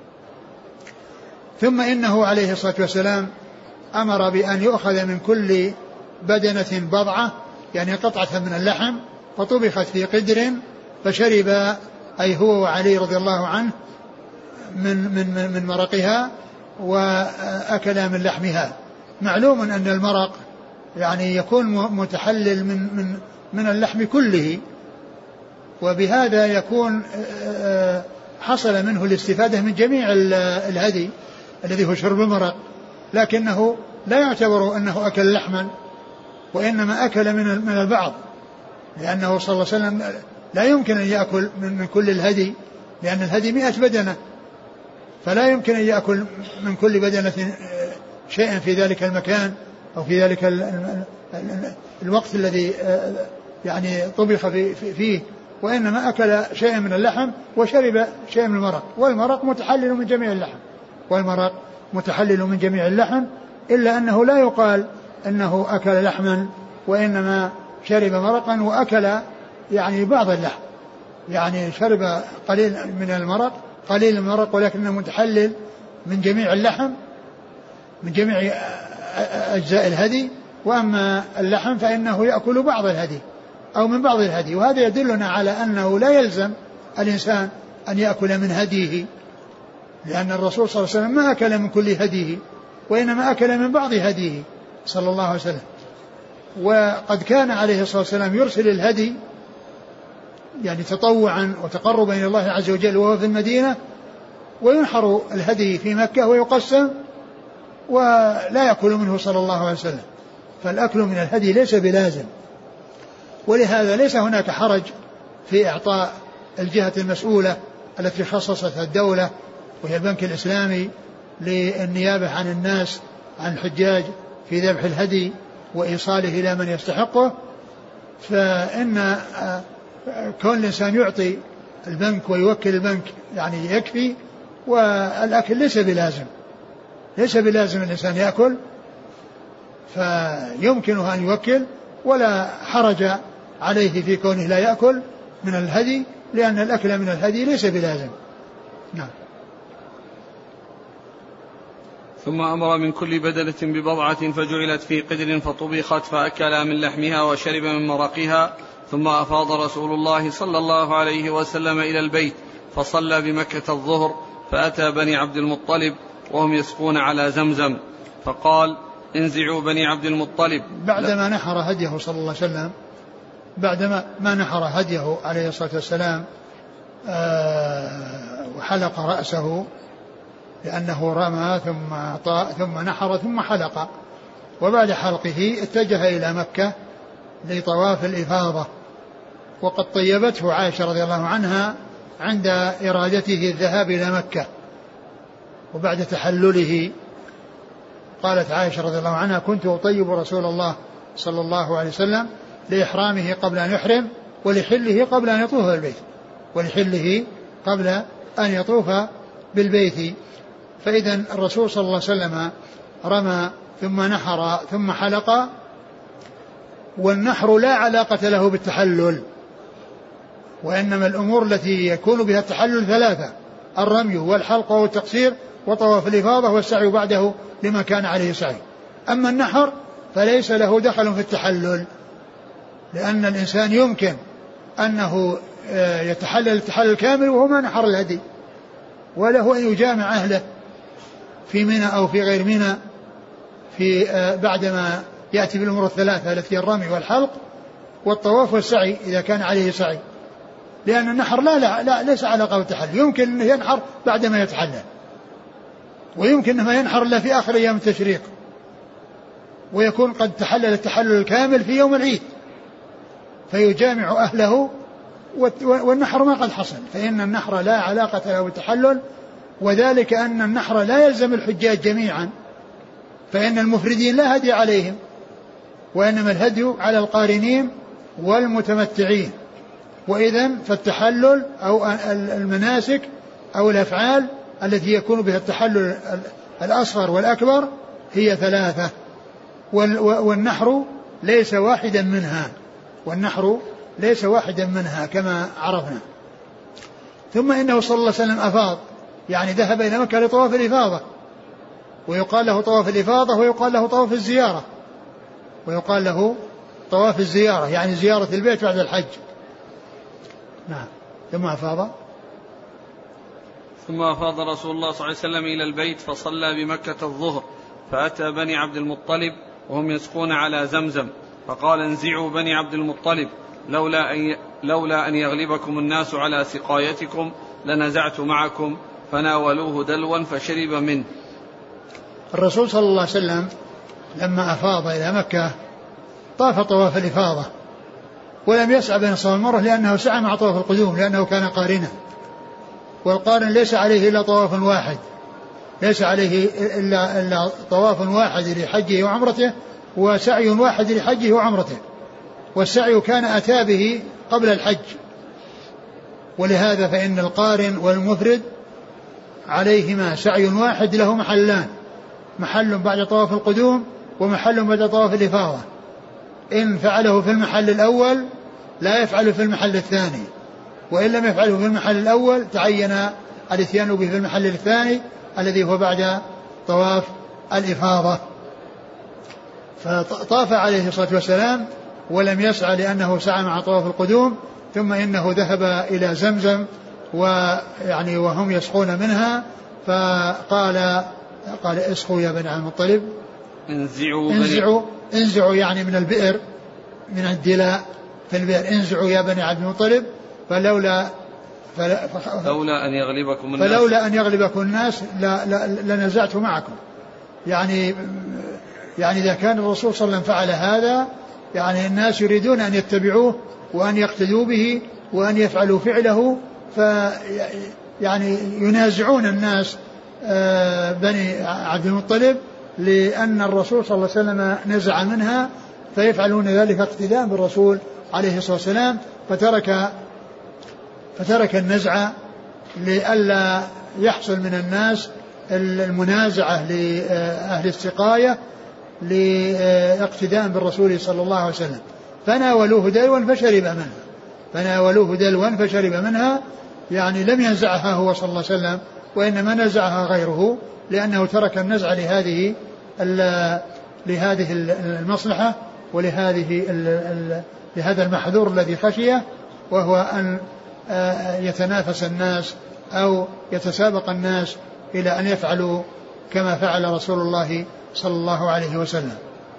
ثم إنه عليه الصلاة والسلام أمر بأن يؤخذ من كل بدنة بضعة يعني قطعة من اللحم فطبخت في قدر فشرب أي هو وعلي رضي الله عنه من, من, من مرقها وأكل من لحمها. معلوم أن المرق يعني يكون متحلل من, من, من اللحم كله، وبهذا يكون حصل منه الاستفادة من جميع الهدي الذي هو شرب المرق، لكنه لا يعتبر أنه أكل لحما وإنما أكل من البعض، لأنه صلى الله عليه وسلم لا يمكن أن يأكل من كل الهدي، لأن الهدي مئة بدنة، فلا يمكن أن يأكل من كل بدنة شيئا في ذلك المكان أو في ذلك الوقت الذي يعني طبخ فيه، وإنما أكل شيئا من اللحم وشرب شيئا من المرق، والمرق متحلل من جميع اللحم، والمرق متحلل من جميع اللحم، إلا أنه لا يقال أنه أكل لحما وإنما شرب مرقا وأكل يعني بعض اللحم، يعني شرب قليل من المرق قليل المرق ولكنه متحلل من جميع اللحم من جميع أجزاء الهدي، وأما اللحم فإنه يأكل بعض الهدي أو من بعض الهدي. وهذا يدلنا على أنه لا يلزم الإنسان أن يأكل من هديه، لأن الرسول صلى الله عليه وسلم ما أكل من كل هديه، وإنما أكل من بعض هديه صلى الله عليه وسلم. وقد كان عليه الصلاة والسلام يرسل الهدي يعني تطوعا وتقربا إلى الله عز وجل وهو في المدينة، وينحر الهدي في مكة ويقسم ولا يأكل منه صلى الله عليه وسلم. فالأكل من الهدي ليس بلازم، ولهذا ليس هناك حرج في إعطاء الجهة المسؤولة التي خصصتها الدولة وهي البنك الإسلامي للنيابة عن الناس عن الحجاج في ذبح الهدي وإيصاله إلى من يستحقه. فإن كون الإنسان يعطي البنك ويوكل البنك يعني يكفي، والأكل ليس بلازم، ليس بلازم الإنسان يأكل، فيمكنه أن يوكل ولا حرج عليه في كونه لا يأكل من الهدي، لأن الأكل من الهدي ليس بلازم. نعم. ثم أمر من كل بدنة ببضعة فجعلت في قدر فطبخت فأكلا من لحمها وشرب من مرقها. ثم أفاض رسول الله صلى الله عليه وسلم إلى البيت فصلى بمكة الظهر، فأتى بني عبد المطلب وهم يسقون على زمزم، فقال: انزعوا بني عبد المطلب. بعدما نحر هديه صلى الله عليه وسلم، بعدما ما نحر هديه عليه الصلاة والسلام آه وحلق رأسه، لأنه رمى ثم طاء ثم نحر ثم حلق، وبعد حلقه اتجه إلى مكة لطواف الإفاضة. وقد طيبته عائشة رضي الله عنها عند إرادته الذهاب إلى مكة، وبعد تحلله قالت عائشة رضي الله عنها: كنت أطيب رسول الله صلى الله عليه وسلم لإحرامه قبل أن يحرم ولحله قبل أن يطوف بالبيت ولحله قبل أن يطوف بالبيت. فإذا الرسول صلى الله عليه وسلم رمى ثم نحر ثم حلق، والنحر لا علاقة له بالتحلل، وإنما الأمور التي يكون بها التحلل ثلاثة: الرمي والحلق والتقصير وطواف الإفاضة والسعي بعده لما كان عليه سعي. أما النحر فليس له دخل في التحلل، لأن الإنسان يمكن أنه يتحلل التحلل الكامل وهو ما نحر الهدي، وله أن يجامع أهله في منى أو في غير منى في بعدما يأتي بالأمور الثلاثة التي الرمي والحلق والطواف والسعي إذا كان عليه سعي، لأن النحر لا, لا, لا ليس علاقة بالتحلل. يمكن أنه ينحر بعدما يتحلل، ويمكن أنه ينحر إلا في آخر أيام التشريق، ويكون قد تحلل التحلل الكامل في يوم العيد فيجامع أهله، والنحر ما قد حصل. فإن النحر لا علاقة له بالتحلل، وذلك أن النحر لا يلزم الحجاج جميعا، فإن المفردين لا هدي عليهم، وإنما الهدي على القارنين والمتمتعين. وإذن فالتحلل أو المناسك أو الأفعال التي يكون بها التحلل الأصغر والأكبر هي ثلاثة، والنحر ليس واحدا منها والنحر ليس واحدا منها كما عرفنا. ثم إنه صلى الله عليه وسلم أفاض، يعني ذهب إلى مكة لطواف الإفاضة، ويقال له طواف الإفاضة ويقال له طواف الزيارة ويقال له طواف الزيارة يعني زيارة البيت بعد الحج. نعم. ثم أفاض ثم أفاض رسول الله صلى الله عليه وسلم إلى البيت فصلى بمكة الظهر، فأتى بني عبد المطلب وهم يسقون على زمزم، فقال: انزعوا بني عبد المطلب، لولا أن, لولا أن يغلبكم الناس على سقايتكم لنزعت معكم، فناولوه دلوا فشرب منه. الرسول صلى الله عليه وسلم لما أفاض إلى مكة طاف طواف الإفاضة، ولم يسعى بين الصفا والمروة لأنه سعى مع طواف القدوم، لأنه كان قارنا، والقارن ليس عليه إلا طواف واحد، ليس عليه إلا, إلا طواف واحد لحجه وعمرته، وسعي واحد لحجه وعمرته، والسعي كان أتى به قبل الحج. ولهذا فإن القارن والمفرد عليهما سعي واحد له محلان، محل بعد طواف القدوم ومحل بعد طواف الإفاضة. إن فعله في المحل الأول لا يفعله في المحل الثاني، وإن لم يفعله في المحل الأول تعين الاتيان به في المحل الثاني الذي هو بعد طواف الإفاضة. فطاف عليه الصلاة والسلام ولم يسعى لأنه سعى مع طواف القدوم، ثم إنه ذهب إلى زمزم ويعني وهم يسقون منها، فقال قال اسقوا يا بني عبد المطلب، انزعوا انزعوا, انزعوا يعني من البئر، من الدلاء في البئر، انزعوا يا بني عبد المطلب فلولا فلولا أن يغلبكم الناس فلولا أن يغلبكم الناس لنزعت معكم. يعني يعني إذا كان الرسول صلى الله عليه وسلم فعل هذا يعني الناس يريدون أن يتبعوه وأن يقتدوا به وأن يفعلوا فعله، ف يعني ينازعون الناس بني عبد المطلب لأن الرسول صلى الله عليه وسلم نزع منها، فيفعلون ذلك اقتداء بالرسول عليه الصلاة والسلام، فترك فترك النزع لئلا يحصل من الناس المنازعة لأهل السقاية لاقتداء بالرسول صلى الله عليه وسلم، فناولوه دلوا فشرب منها فناولوه دلوا فشرب منها يعني لم ينزعها هو صلى الله عليه وسلم، وإنما نزعها غيره لأنه ترك النزع لهذه لهذه المصلحة ولهذه لهذا المحذور الذي خشيه، وهو أن يتنافس الناس أو يتسابق الناس إلى أن يفعلوا كما فعل رسول الله صلى الله عليه وسلم.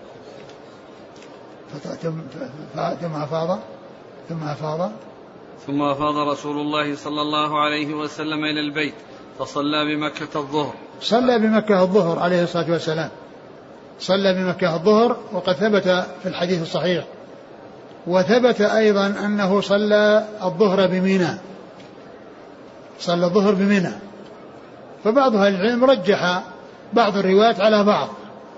ثم أفاض ثم أفاض ثم أفاض رسول الله صلى الله عليه وسلم إلى البيت فصلى بمكة الظهر. صلى بمكة الظهر عليه الصلاة والسلام، صلى بمكة الظهر، وقد ثبت في الحديث الصحيح، وثبت أيضا أنه صلى الظهر بمنى، صلى الظهر بمنى. فبعض أهل العلم رجح بعض الروايات على بعض،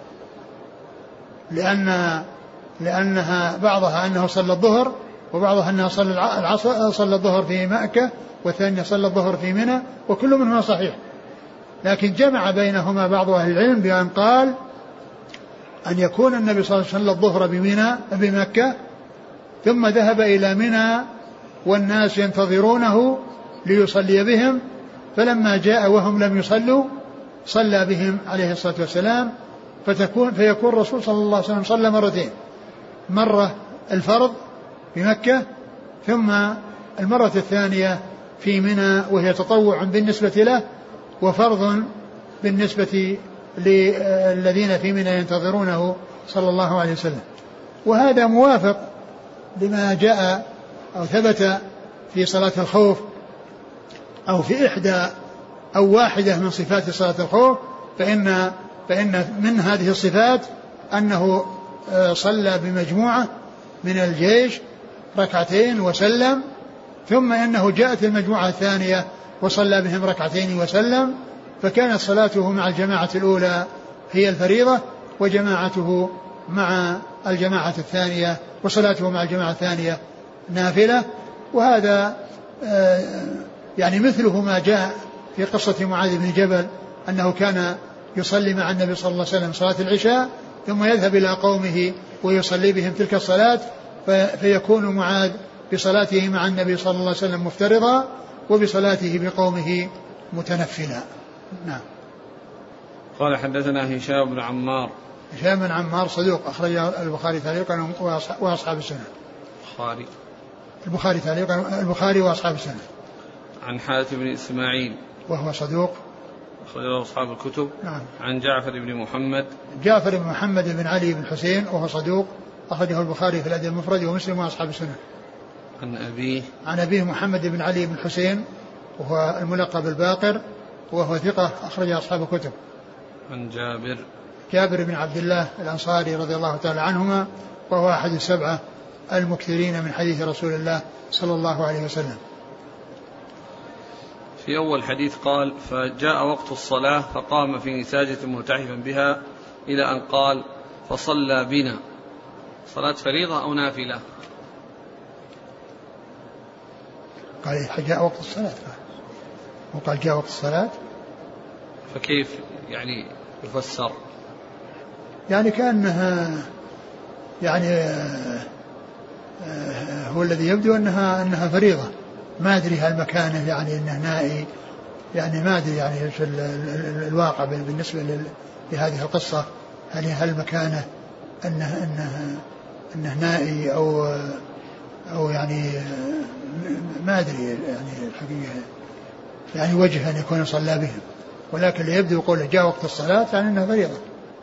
لأن لأنها بعضها أنه صلى الظهر، وبعضها أنه صلى العصر، صلى الظهر في مكة، والثانية صلى الظهر في منى، وكل منهما صحيح. لكن جمع بينهما بعض أهل العلم بأن قال أن يكون النبي صلى الله عليه وسلم صلى الظهر بمنى بمكة ثم ذهب إلى منى والناس ينتظرونه ليصلي بهم، فلما جاء وهم لم يصلوا صلى بهم عليه الصلاة والسلام، فتكون فيكون الرسول صلى الله عليه وسلم صلى مرتين، مرة الفرض بمكة ثم المرة الثانية في منى، وهي تطوع بالنسبة له وفرض بالنسبة للذين في منى ينتظرونه صلى الله عليه وسلم. وهذا موافق لما جاء أو ثبت في صلاة الخوف أو في إحدى أو واحدة من صفات صلاة الخوف، فإن فإن من هذه الصفات أنه صلى بمجموعة من الجيش ركعتين وسلم، ثم إنه جاءت المجموعة الثانية وصلى بهم ركعتين وسلم، فكانت صلاته مع الجماعة الأولى هي الفريضة، وجماعته مع الجماعة الثانية وصلاته مع الجماعة الثانية نافلة. وهذا يعني مثله ما جاء في قصة معاذ بن جبل أنه كان يصلي مع النبي صلى الله عليه وسلم صلاة العشاء ثم يذهب إلى قومه ويصلي بهم تلك الصلاة، فيكون معاذ بصلاته مع النبي صلى الله عليه وسلم مفترضا وبصلاته بقومه متنفلا. نعم. قال حدثنا هشام بن عمار. هشام بن عمار صدوق أخرج البخاري تعليقا وأصحاب السنة. البخاري البخاري تعليقا البخاري وأصحاب السنة. عن حاتم بن إسماعيل وهو صدوق أخرجه أصحاب الكتب. نعم. عن جعفر بن محمد جعفر بن محمد بن علي بن حسين وهو صدوق أخرجه البخاري في الأدب المفرد ومسلم وأصحاب السنة. عن أبيه عن أبيه محمد بن علي بن حسين وهو الملقب الباقر وهو ثقة أخرج أصحاب الكتب. عن جابر جابر بن عبد الله الأنصاري رضي الله تعالى عنهما، وهو أحد السبعة المكثرين من حديث رسول الله صلى الله عليه وسلم. في أول حديث قال فجاء وقت الصلاة فقام في نساجة ملتحفا بها إلى أن قال فصلى بنا. صلاة فريضة أو نافلة؟ قال جاء وقت الصلاة، وقال جاء وقت الصلاة، فكيف يعني يفسر؟ يعني كأنها يعني هو الذي يبدو أنها أنها فريضة، ما أدري هل مكانه يعني أنه نائي، يعني ما أدري يعني الواقع بالنسبة لهذه القصة، هل هل مكانه أنه, أنه, أنه نائي أو أو يعني ما أدري يعني الحقيقة يعني وجه أن يكون صلى بهم، ولكن اللي يبدو يقول جاء وقت الصلاة يعني أنها فريضة.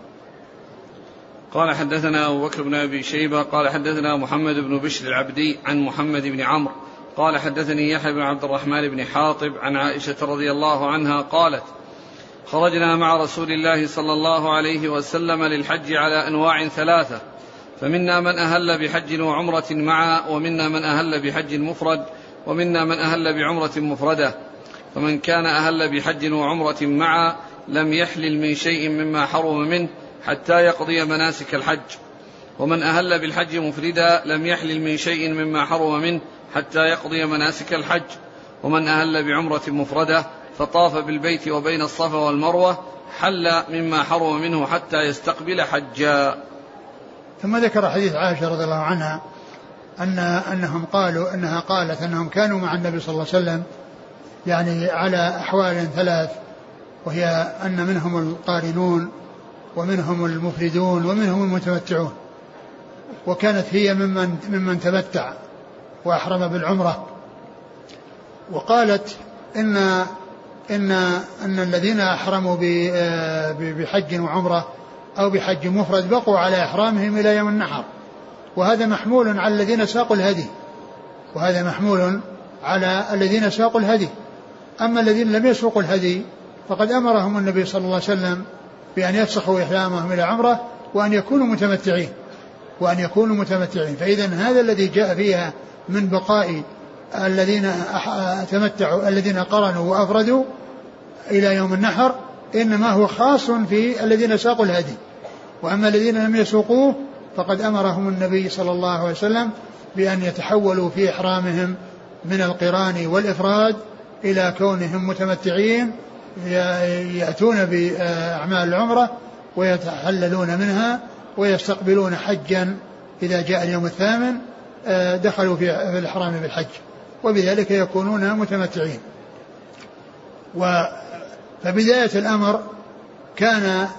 قال حدثنا أبو بكر بن أبي شيبة قال حدثنا محمد بن بشر العبدي عن محمد بن عمرو قال حدثني يحيى بن عبد الرحمن بن حاطب عن عائشة رضي الله عنها قالت خرجنا مع رسول الله صلى الله عليه وسلم للحج على أنواع ثلاثة، فمنا من أهل بحج وعمرة معا، ومنا من أهل بحج مفرد، ومنا من أهل بعمرة مفردة، فمن كان أهل بحج وعمرة معا لم يحلل من شيء مما حرم منه حتى يقضي مناسك الحج، ومن أهل بالحج مفردا لم يحلل من شيء مما حرم منه حتى يقضي مناسك الحج، ومن أهل بعمرة مفردة فطاف بالبيت وبين الصفا والمروة حل مما حرم منه حتى يستقبل حجا. ثم ذكر حديث عائشة رضي الله عنها أن أنهم قالوا أنها قالت أنهم كانوا مع النبي صلى الله عليه وسلم يعني على أحوال ثلاث، وهي أن منهم القارنون ومنهم المفردون ومنهم المتمتعون، وكانت هي ممن ممن تمتع وأحرم بالعمرة. وقالت إن إن أن الذين أحرموا بحج وعمرة أو بحج مفرد بقوا على إحرامهم إلى يوم النحر، وهذا محمول على الذين ساقوا الهدي وهذا محمول على الذين ساقوا الهدي. أما الذين لم يسوقوا الهدي فقد أمرهم النبي صلى الله عليه وسلم بأن يفسخوا إحرامهم إلى عمرة وأن يكونوا متمتعين وأن يكونوا متمتعين فإذا هذا الذي جاء فيها من بقاء الذين تمتعوا الذين قرنوا وأفردوا إلى يوم النحر إنما هو خاص في الذين ساقوا الهدي، وأما الذين لم يسوقوه فقد أمرهم النبي صلى الله عليه وسلم بأن يتحولوا في إحرامهم من القران والإفراد إلى كونهم متمتعين يأتون بأعمال العمرة ويتحللون منها ويستقبلون حجا إذا جاء اليوم الثامن دخلوا في الإحرام بالحج، وبذلك يكونون متمتعين. فبداية الأمر كان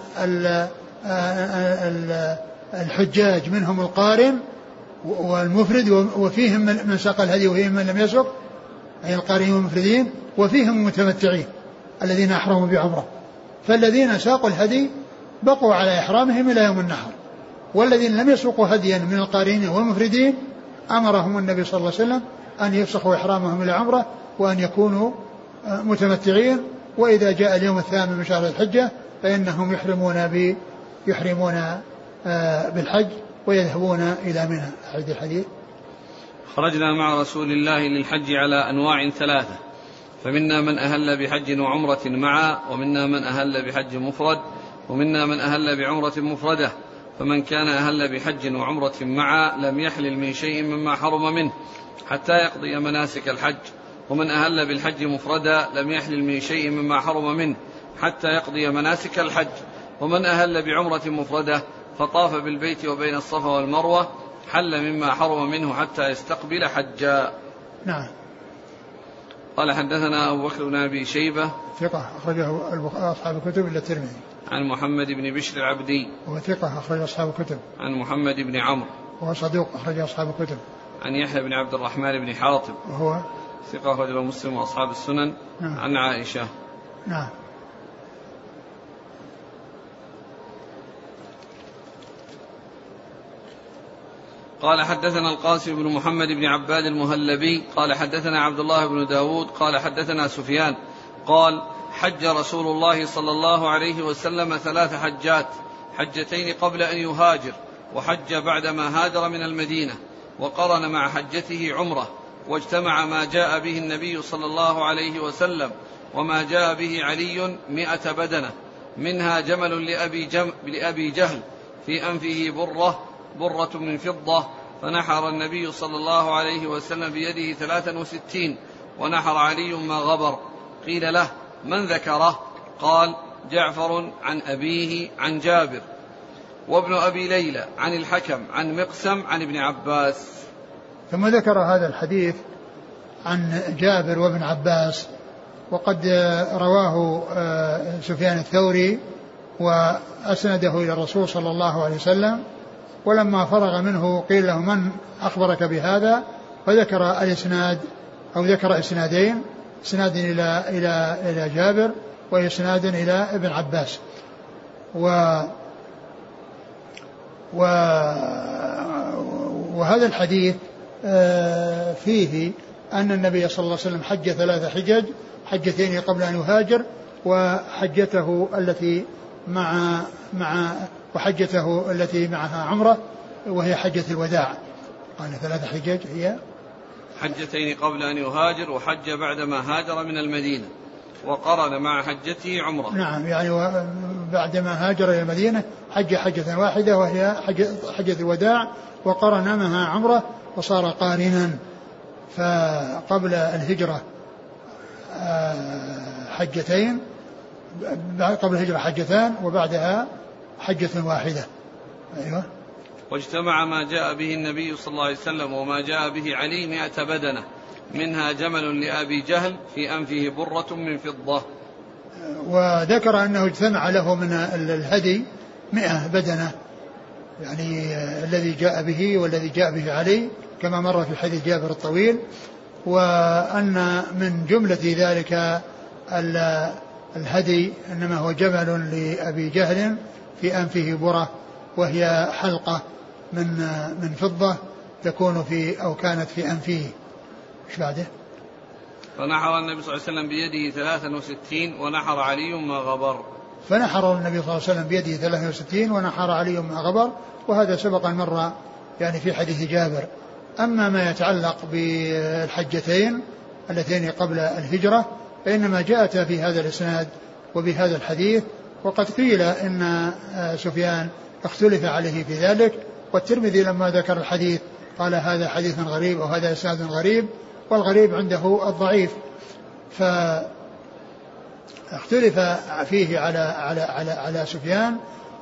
الحجاج منهم القارن والمفرد وفيهم من ساق الهدي وفيهم من لم يسق أي القارنين والمفردين، وفيهم المتمتعين الذين أحرموا بعمرة. فالذين ساقوا الهدي بقوا على إحرامهم إلى يوم النحر، والذين لم يسوقوا هديا من القارنين والمفردين أمرهم النبي صلى الله عليه وسلم أن يفسخوا إحرامهم إلى عمرة وأن يكونوا متمتعين، وإذا جاء اليوم الثامن من شهر الحجة فإنهم يحرمون ب يحرمون بالحج ويذهبون إلى منى. أعيد الحديث. خرجنا مع رسول الله للحج على أنواع ثلاثة، فمنا من أهل بحج وعمرة معا، ومنا من أهل بحج مفرد، ومنا من أهل بعمرة مفردة، فمن كان أهل بحج وعمرة معا لم يحلل من شيء مما حرم منه حتى يقضي مناسك الحج، ومن أهل بالحج مفردا لم يحلل من شيء مما حرم منه حتى يقضي مناسك الحج، ومن أهل بعمرة مفردة فطاف بالبيت وبين الصفا والمروة حل مما حرم منه حتى يستقبل حجا. نعم. قال حدثنا أبو بكر بن أبي شيبة ثقة أخرجه أصحاب الكتب إلا الترمذي. عن محمد بن بشر العبدي وهو ثقة أخرج أصحاب الكتب. عن محمد بن عمرو وهو صدوق أخرج أصحاب الكتب. عن يحيى بن عبد الرحمن بن حاطب وهو ثقة أخرجه مسلم وأصحاب السنن. نعم. عن عائشة. نعم. قال حدثنا القاسم بن محمد بن عباد المهلبي قال حدثنا عبد الله بن داود قال حدثنا سفيان قال حج رسول الله صلى الله عليه وسلم ثلاث حجات، حجتين قبل أن يهاجر، وحج بعدما هاجر من المدينة، وقرن مع حجته عمرة، واجتمع ما جاء به النبي صلى الله عليه وسلم وما جاء به علي مئة بدنة، منها جمل لأبي, جم لأبي جهل في أنفه برة برة من فضة، فنحر النبي صلى الله عليه وسلم بيده ثلاثا وستين، ونحر علي ما غبر. قيل له من ذكره؟ قال جعفر عن أبيه عن جابر، وابن أبي ليلى عن الحكم عن مقسم عن ابن عباس. ثم ذكر هذا الحديث عن جابر وابن عباس، وقد رواه سفيان الثوري وأسنده إلى الرسول صلى الله عليه وسلم، ولما فرغ منه قيل له من أخبرك بهذا؟ فذكر الإسناد أو ذكر إسنادين، إسناد إلى إلى إلى جابر وإسناد إلى ابن عباس. و و وهذا الحديث فيه أن النبي صلى الله عليه وسلم حج ثلاث حجج، حجتين قبل أن يهاجر، وحجته التي مع مع وحجته التي معها عمرة وهي حجة الوداع. قال ثلاث حجج هي حجتين قبل أن يهاجر وحج بعدما هاجر من المدينة، وقرن مع حجته عمرة. نعم، يعني بعدما هاجر إلى المدينة حج حجة واحدة وهي حجة الوداع، وقرن معها عمرة وصار قارنا. فقبل الهجرة حجتين، قبل الهجرة حجتان، وبعدها حجة واحدة. أيوة. واجتمع ما جاء به النبي صلى الله عليه وسلم وما جاء به علي مئة بدنة، منها جمل لأبي جهل في أنفه برة من فضة. وذكر أنه اجتمع له من الهدي مئة بدنة، يعني الذي جاء به والذي جاء به علي كما مر في حديث جابر الطويل. وأن من جملة ذلك الهدي إنما هو جمل لأبي جهل في أنفه برة، وهي حلقة من من فضة تكون في أو كانت في أنفه. إيش بعده؟ فنحر النبي صلى الله عليه وسلم بيده ثلاثا وستين ونحر علي ما غبر. فنحر النبي صلى الله عليه وسلم بيده ثلاثا وستين ونحر علي ما غبر، وهذا سبق مرة يعني في حديث جابر. أما ما يتعلق بالحجتين اللتين قبل الهجرة فإنما جاءت في هذا الإسناد وبهذا الحديث. وقد قيل إن سفيان اختلف عليه في ذلك، والترمذي لما ذكر الحديث قال هذا حديث غريب وهذا إسناد غريب، والغريب عنده الضعيف، فاختلف فيه على على على على سفيان،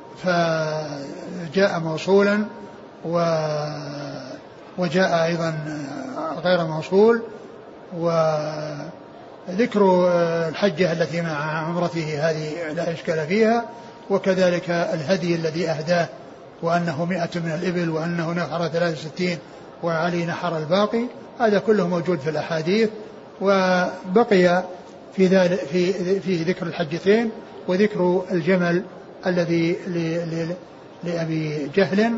فجاء موصولا وجاء أيضا غير موصول. وذكر الحجة التي مع عمرته هذه لا إشكال فيها، وكذلك الهدي الذي أهداه وأنه مئة من الإبل وأنه نحر ثلاثة وستين وعلي نحر الباقي، هذا كله موجود في الأحاديث. وبقي في ذلك في في ذكر الحجتين وذكر الجمل الذي لأبي جهل.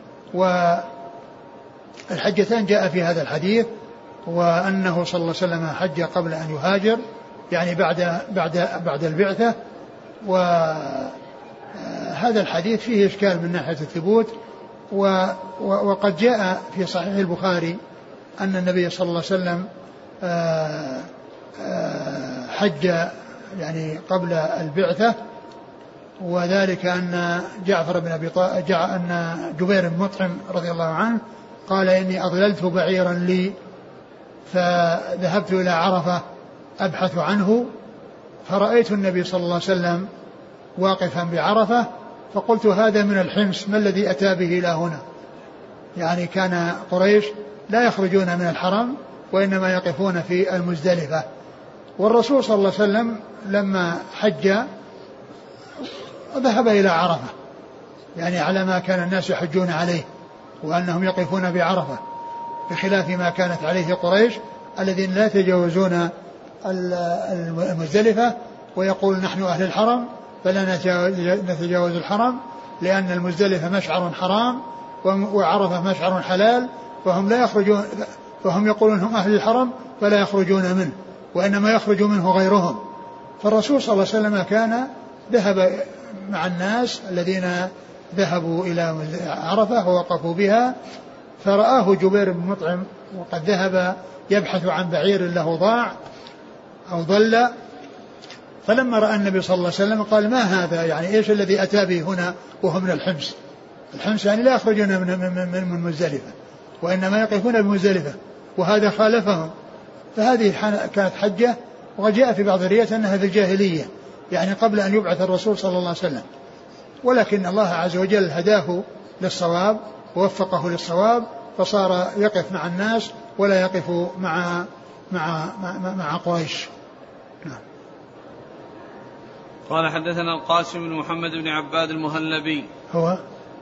والحجتان جاء في هذا الحديث، وأنه صلى الله عليه وسلم حج قبل أن يهاجر، يعني بعد بعد بعد البعثة. وهذا الحديث فيه إشكال من ناحية الثبوت. وقد جاء في صحيح البخاري أن النبي صلى الله عليه وسلم حج يعني قبل البعثة، وذلك أن جعفر بن أبي طالب أن جبير بن مطعم رضي الله عنه قال إني أضللت بعيرا لي فذهبت إلى عرفة أبحث عنه، فرأيت النبي صلى الله عليه وسلم واقفا بعرفة، فقلت هذا من الحمص، ما الذي أتى به إلى هنا؟ يعني كان قريش لا يخرجون من الحرم وإنما يقفون في المزدلفة. والرسول صلى الله عليه وسلم لما حج ذهب إلى عرفة، يعني على ما كان الناس يحجون عليه، وأنهم يقفون بعرفة، بخلاف ما كانت عليه قريش الذين لا يتجاوزون المزدلفة ويقول نحن أهل الحرم فلا نتجاوز الحرم، لأن المزدلفة مشعر حرام وعرفة مشعر حلال، فهم لا يخرجون، فهم يقولون هم أهل الحرم فلا يخرجون منه، وإنما يخرج منه غيرهم. فالرسول صلى الله عليه وسلم كان ذهب مع الناس الذين ذهبوا إلى عرفة ووقفوا بها، فرآه جبير بن مطعم وقد ذهب يبحث عن بعير له ضاع أو ضل، فلما رأى النبي صلى الله عليه وسلم قال ما هذا؟ يعني إيش الذي أتى به هنا وهو من الحمص؟ الحمص يعني لا يخرجون من من من, من مزدلفة، وإنما يقفون بمزدلفة، وهذا خالفهم. فهذه كانت حجة، وجاء في بعض الروايات أنها في الجاهلية، يعني قبل أن يبعث الرسول صلى الله عليه وسلم، ولكن الله عز وجل هداه للصواب ووفقه للصواب، فصار يقف مع الناس ولا يقف مع مع مع, مع قريش. نعم. قال حدثنا القاسم بن محمد بن عباد المهلبي هو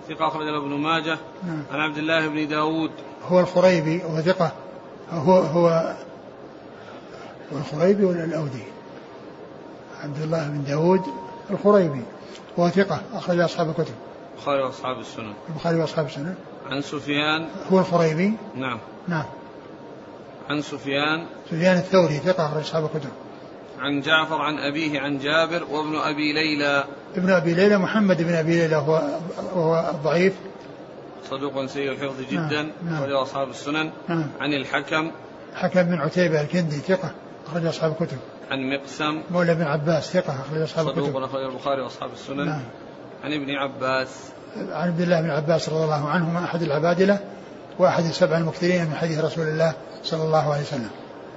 ثقة أخرج له ابن ماجه. نعم. عن عبد الله بن داود هو الخريبي وثقة هو هو هو الخريبي ولا الأودي؟ عبد الله بن داود الخريبي هو ثقة أخرج أصحاب الكتب البخاري وأصحاب السنن. البخاري وأصحاب السنن. عن سفيان هو الخريبي. نعم. نعم. عن سفيان سفيان الثوري ثقة أخرج أصحاب الكتب. عن جعفر عن أبيه عن جابر وابن أبي ليلى. ابن أبي ليلى محمد بن أبي ليلى هو هو ضعيف صدوق سيء الحفظ جدا. نعم. أخرج أصحاب السنن. نعم. عن الحكم حكم بن عتيبة الكندي ثقة أخرج أصحاب الكتب. عن مقسم مولى بن عباس ثقة أخرج أصحاب الكتب. صدوق أخرج البخاري وأصحاب السنن. نعم. عن ابن عباس عن عبد الله بن عباس رضي الله عنهما أحد العبادلة وأحد السبع المكثرين من حديث رسول الله صلى الله عليه وسلم.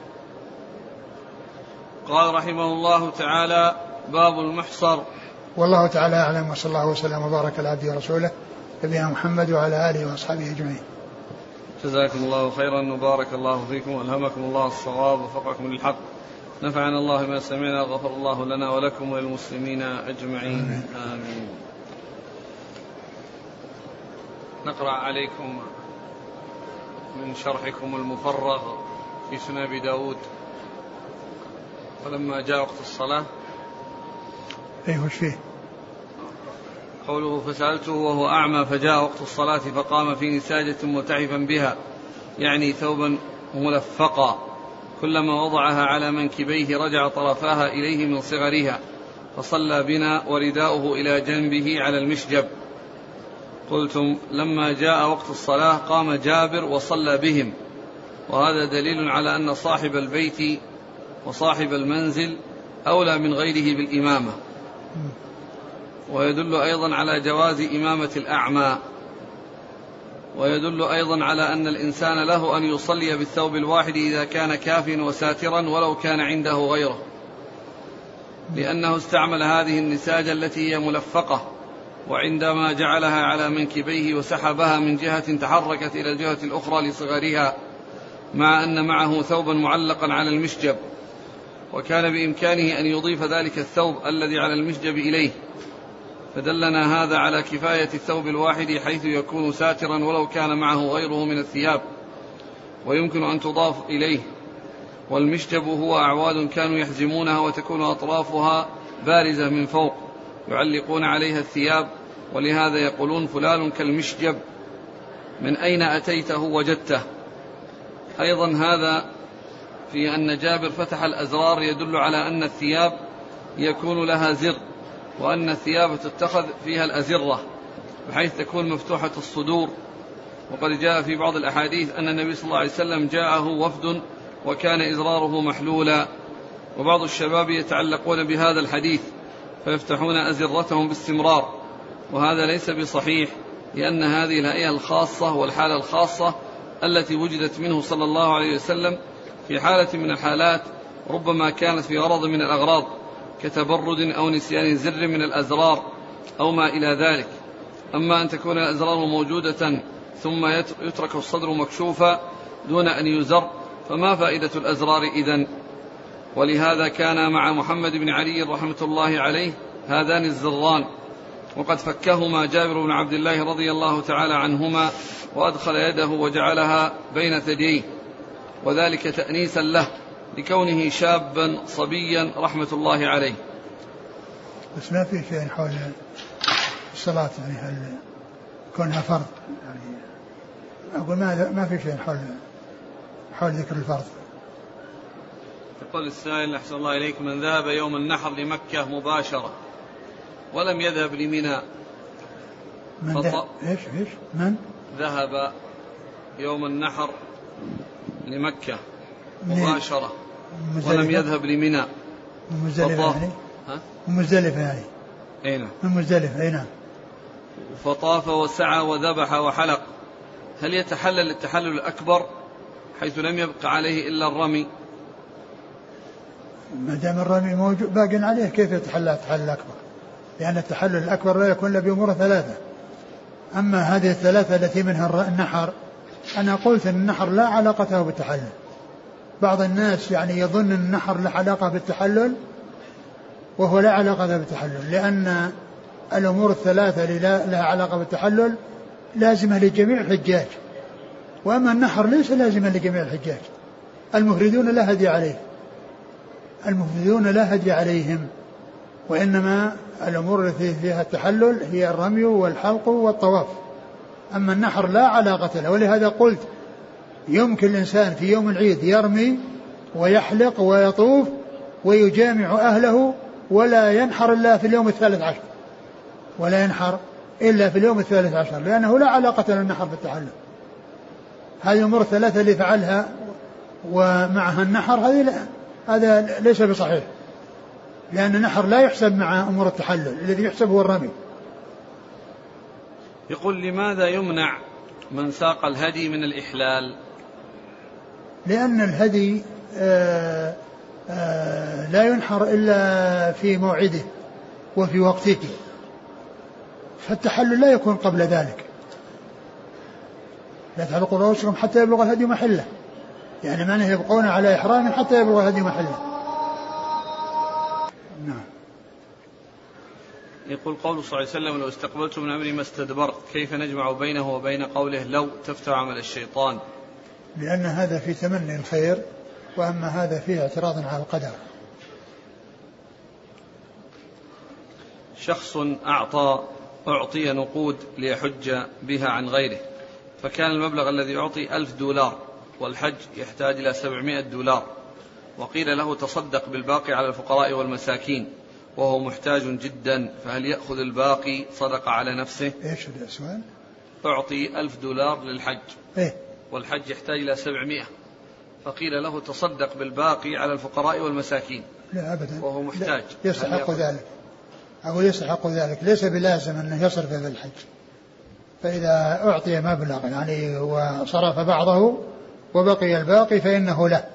قال رحمه الله تعالى: باب المحصر. والله تعالى أعلم، وصلى الله وسلم وبارك على عبده ورسوله نبينا محمد وعلى آله وأصحابه أجمعين. جزاكم الله خيرا وبارك الله فيكم وألهمكم الله الصواب ووفقكم للحق. نفعنا الله ما سمعنا، غفر الله لنا ولكم وللمسلمين أجمعين. آمين. آمين. نقرأ عليكم من شرحكم المفرغ في سنن أبي داود. ولما جاء وقت الصلاة أيه وش فيه؟ قوله: فسألته وهو أعمى فجاء وقت الصلاة فقام في نساجة متعفا بها، يعني ثوبا ملفقا، كلما وضعها على منكبيه رجع طرفاها إليه من صغرها، فصلى بنا ورداؤه إلى جنبه على المشجب. قلتم: لما جاء وقت الصلاة قام جابر وصلى بهم، وهذا دليل على أن صاحب البيت وصاحب المنزل أولى من غيره بالإمامة، ويدل أيضا على جواز إمامة الأعمى، ويدل أيضا على أن الإنسان له أن يصلي بالثوب الواحد إذا كان كافيا وساترا ولو كان عنده غيره، لأنه استعمل هذه النساجة التي هي ملفقة، وعندما جعلها على منكبيه وسحبها من جهة تحركت إلى الجهة الأخرى لصغرها، مع أن معه ثوبا معلقا على المشجب، وكان بإمكانه أن يضيف ذلك الثوب الذي على المشجب إليه، فدلنا هذا على كفاية الثوب الواحد حيث يكون ساترا ولو كان معه غيره من الثياب، ويمكن أن تضاف إليه. والمشجب هو أعواد كانوا يحزمونها وتكون أطرافها بارزة من فوق يعلقون عليها الثياب، ولهذا يقولون فلان كالمشجب، من أين أتيته وجدته. أيضا هذا في أن جابر فتح الأزرار يدل على أن الثياب يكون لها زر، وأن الثياب تتخذ فيها الأزرة بحيث تكون مفتوحة الصدور. وقد جاء في بعض الأحاديث أن النبي صلى الله عليه وسلم جاءه وفد وكان إزراره محلولا، وبعض الشباب يتعلقون بهذا الحديث فيفتحون أزرتهم باستمرار، وهذا ليس بصحيح، لأن هذه الهيئة الخاصة والحالة الخاصة التي وجدت منه صلى الله عليه وسلم في حالة من الحالات ربما كانت في غرض من الأغراض كتبرد أو نسيان زر من الأزرار أو ما إلى ذلك. أما أن تكون الأزرار موجودة ثم يترك الصدر مكشوفا دون أن يزر، فما فائدة الأزرار إذن؟ ولهذا كان مع محمد بن علي رحمة الله عليه هذان الزران، وقد فكهما جابر بن عبد الله رضي الله تعالى عنهما وأدخل يده وجعلها بين ثدييه، وذلك تأنيسا له لكونه شابا صبيا رحمة الله عليه. بس ما في شيء حول الصلاة، يعني هل كونها فرض، يعني أقول ما ما في شيء حول حول ذكر الفرض. يقول السائل أحسن الله إليك: من ذهب يوم النحر لمكة مباشرة ولم يذهب لمنى من فط... إيش إيش من ذهب يوم النحر لمكة مباشرة ولم يذهب لمنى من مزدلفة يعني ها؟ من مزدلفة يعني أين؟ من مزدلفة أي نعم. فطاف وسعى وذبح وحلق، هل يتحلل التحلل الأكبر حيث لم يبق عليه إلا الرمي؟ ما دام الرمي موجود باق عليه كيف يتحلل التحلل الأكبر؟ لأن التحلل الأكبر لا يكون إلا بأمور ثلاثة. أما هذه الثلاثة التي منها النحر، أنا قلت أن النحر لا علاقة بالتحلل. بعض الناس يعني يظن أن النحر له علاقة بالتحلل، وهو لا علاقة بالتحلل، لأن الأمور الثلاثة اللي لها علاقة بالتحلل لازمة لجميع الحجاج، وأما النحر ليس لازما لجميع الحجاج. المفردون لا هدي عليه المفردون لا هدي عليهم، وإنما الأمور التي فيها التحلل هي الرمي والحلق والطواف. أما النحر لا علاقة له، ولهذا قلت يمكن الإنسان في يوم العيد يرمي ويحلق ويطوف ويجامع أهله ولا ينحر إلا في اليوم الثالث عشر ولا ينحر إلا في اليوم الثالث عشر لأنه لا علاقة للنحر بالتحلل. هذه الأمور الثلاثة اللي فعلها ومعها النحر هذه لا، هذا ليس بصحيح، لأن النحر لا يحسب مع أمور التحلل، الذي يحسب هو الرمي. يقول لماذا يمنع من ساق الهدي من الإحلال؟ لأن الهدي آآ آآ لا ينحر إلا في موعده وفي وقته، فالتحلل لا يكون قبل ذلك. لا تحلقوا رؤوسكم حتى يبلغ الهدي محله، يعني معناه يبقون على إحرام حتى يبلغ الهدي محله. نعم. يقول قول صلى الله عليه وسلم لو استقبلت من أمري ما استدبرت، كيف نجمع بينه وبين قوله لو تفتح عمل الشيطان؟ لأن هذا في تمني الخير، وأما هذا فيه اعتراض على القدر. شخص أعطى أعطي نقود ليحج بها عن غيره، فكان المبلغ الذي أعطي ألف دولار والحج يحتاج إلى سبعمائة دولار، وقيل له تصدق بالباقي على الفقراء والمساكين وهو محتاج جدا، فهل يأخذ الباقي صدقة على نفسه؟ إيش السؤال؟ أعطي ألف دولار للحج إيه؟ والحج يحتاج إلى سبعمائة، فقيل له تصدق بالباقي على الفقراء والمساكين. لا أبدا، وهو محتاج. يستحق ذلك أو يستحق ذلك، ليس بلازم أنه يصرف في الحج. فإذا أعطي مبلغ يعني وصرف بعضه وبقي الباقي فإنه له.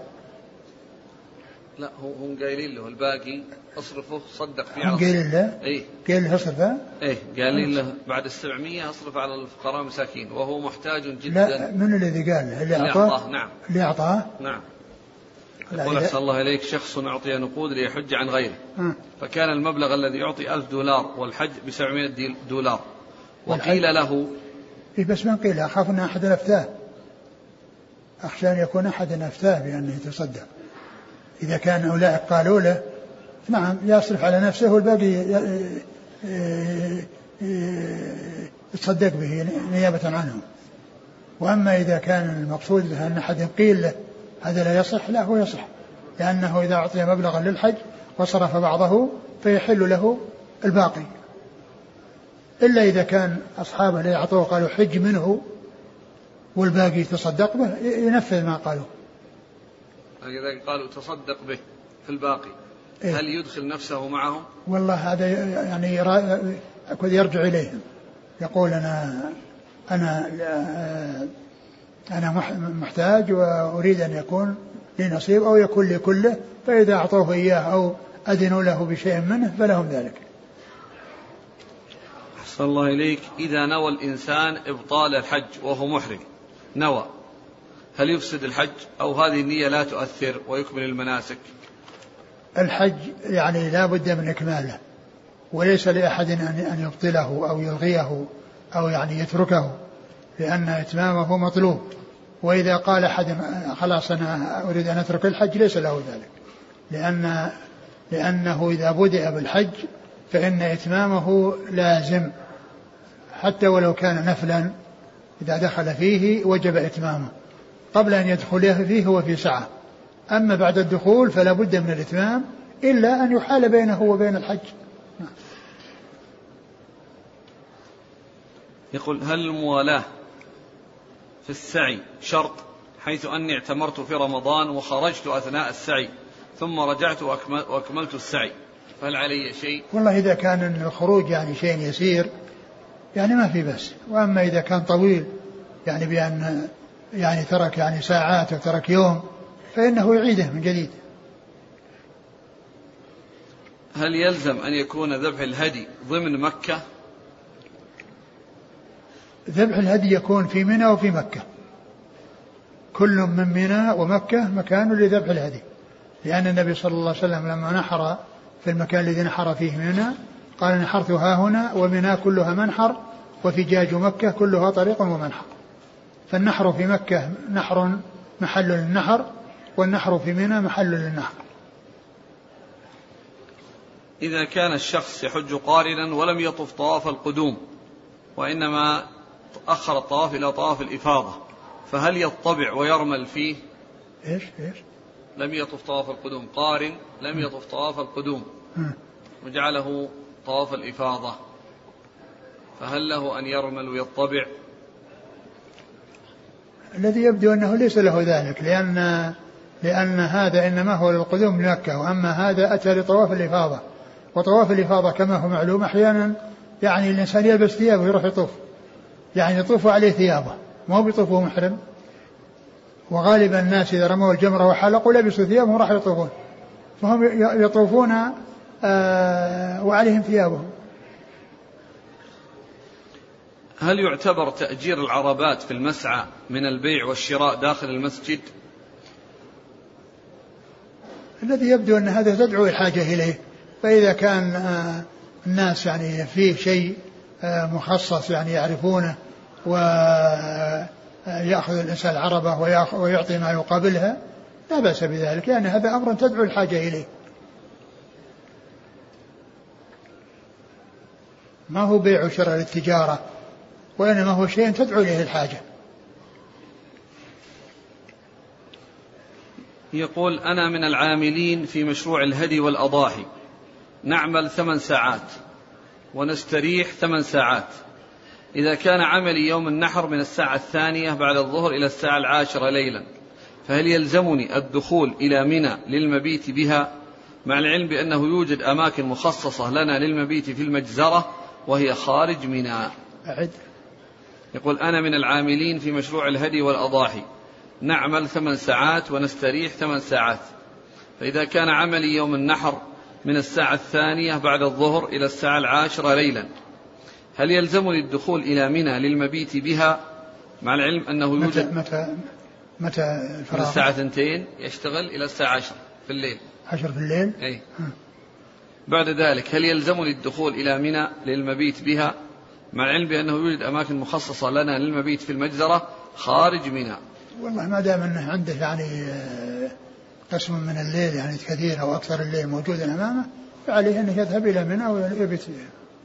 لا هم قايلين له الباقي اصرفه صدق فيه. هم قايلين له؟ ايه قايل له اصرفه؟ ايه قايلين له بعد السبعمية اصرف على الفقراء والمساكين وهو محتاج جدا. لا، من الذي قال له؟ اللي أعطاه. نعم اللي أعطاه نعم. يقول أحسن الله إليك شخص أعطي نقود ليحج عن غيره، م. فكان المبلغ الذي يعطي ألف دولار والحج بسبعمائة دولار، وقيل له إيه بس من قيل أخاف أن أحد أفتاه، أخشى أن يكون أحد أفتاه بأنه يتصدق. إذا كان أولئك قالوا له نعم يصرف على نفسه والباقي يتصدق به نيابة عنه. وأما إذا كان المقصود به أن أحد قيل له هذا لا يصح، لا هو يصح، لأنه إذا أعطي مبلغا للحج وصرف بعضه فيحل له الباقي، إلا إذا كان أصحابه اللي أعطوه قالوا حج منه والباقي تصدق به ينفذ ما قالوا. إذا قالوا تصدق به في الباقي إيه؟ هل يدخل نفسه معهم؟ والله هذا يعني يرجع إليهم، يقول أنا أنا أنا محتاج وأريد أن يكون لي نصيب أو يكون لي كله، فإذا أعطوه إياه أو أذنوا له بشيء منه فلهم ذلك. أحسن الله إليك. إذا نوى الإنسان إبطال الحج وهو محرم نوى، هل يفسد الحج أو هذه النية لا تؤثر ويكمل المناسك؟ الحج يعني لا بد من إكماله، وليس لأحد أن يبطله أو يلغيه أو يعني يتركه، لأن إتمامه مطلوب. وإذا قال أحد خلاص أنا أريد أن أترك الحج ليس له ذلك، لأن لأنه إذا بدأ بالحج فإن إتمامه لازم، حتى ولو كان نفلا إذا دخل فيه وجب إتمامه، قبل أن يدخل فيه هو في سعة. أما بعد الدخول فلا بد من الإتمام إلا أن يحال بينه وبين الحج. يقول هل الموالاة في السعي شرط، حيث أني اعتمرت في رمضان وخرجت أثناء السعي ثم رجعت وأكملت السعي، فهل علي شيء؟ والله إذا كان الخروج يعني شيء يسير يعني ما في بس، وأما إذا كان طويل يعني بأن يعني ترك يعني ساعات وترك يوم فإنه يعيده من جديد. هل يلزم أن يكون ذبح الهدي ضمن مكة؟ ذبح الهدي يكون في منى وفي مكة، كل من منى ومكة مكان لذبح الهدي، لأن النبي صلى الله عليه وسلم لما نحر في المكان الذي نحر فيه منى قال نحرت ها هنا ومنى كلها منحر وفجاج مكة كلها طريق ومنحر. فالنحر في مكة نحر محل للنحر، والنحر في منى محل للنحر. إذا كان الشخص يحج قارنا ولم يطف طواف القدوم وإنما أخر الطواف إلى طواف الإفاضة، فهل يطبع ويرمل فيه؟ إيش إيش؟ لم يطف طواف القدوم، قارن لم يطف طواف القدوم وجعله طواف الإفاضة، فهل له أن يرمل ويطبع؟ الذي يبدو أنه ليس له ذلك، لأن لأن هذا إنما هو للقدوم لمكة، وأما هذا أتى لطواف الإفاضة. وطواف الإفاضة كما هو معلوم أحيانا يعني الإنسان يلبس ثيابه ويروح يطوف، يعني يطوف عليه ثيابه، ما هو بيطوفه محرم. وغالبا الناس إذا رموا الجمرة وحلقوا لبسوا ثيابهم وراح يطوفون، فهم يطوفون آه وعليهم ثيابهم. هل يعتبر تأجير العربات في المسعى من البيع والشراء داخل المسجد؟ الذي يبدو أن هذا تدعو الحاجة إليه، فإذا كان آه الناس يعني فيه شيء آه مخصص يعني يعرفونه ويأخذ الإنسان العربة ويعطي ما يقابلها لا بأس بذلك، لأن هذا أمر تدعو الحاجة إليه، ما هو بيع وشراء للتجارة، وإنما هو شيء تدعو إليه الحاجة. يقول أنا من العاملين في مشروع الهدي والأضاحي، نعمل ثمان ساعات ونستريح ثمان ساعات. إذا كان عملي يوم النحر من الساعة الثانية بعد الظهر إلى الساعة العاشرة ليلا، فهل يلزمني الدخول إلى منى للمبيت بها، مع العلم بأنه يوجد أماكن مخصصة لنا للمبيت في المجزرة وهي خارج منى؟ أعد. يقول أنا من العاملين في مشروع الهدي والأضاحي، نعمل ثمان ساعات ونستريح ثمان ساعات. فإذا كان عملي يوم النحر من الساعة الثانية بعد الظهر إلى الساعة العاشرة ليلا، هل يلزمني الدخول إلى منى للمبيت بها، مع العلم أنه يوجد متى متى الفراغ؟ من الساعة اثنتين يشتغل إلى الساعة عشر في الليل. عشر في الليل. أي. بعد ذلك هل يلزمني الدخول إلى منى للمبيت بها، مع العلم بأنه يوجد أماكن مخصصة لنا للمبيت في المجزرة خارج منى؟ والله ما دام أنه عنده يعني قسم من الليل يعني كثير أو أكثر الليل موجود أمامه، فعليه أنه يذهب إلى منى ويبيت فيها.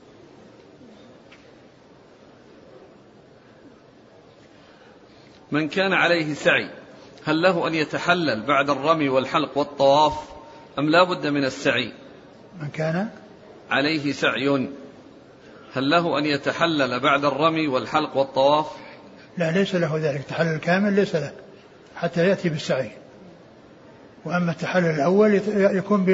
من كان عليه سعي هل له أن يتحلل بعد الرمي والحلق والطواف أم لا بد من السعي؟ من كان عليه سعي هل له أن يتحلل بعد الرمي والحلق والطواف؟ لا، ليس له ذلك، التحلل الكامل ليس له حتى يأتي بالسعي. وأما التحلل الأول يكون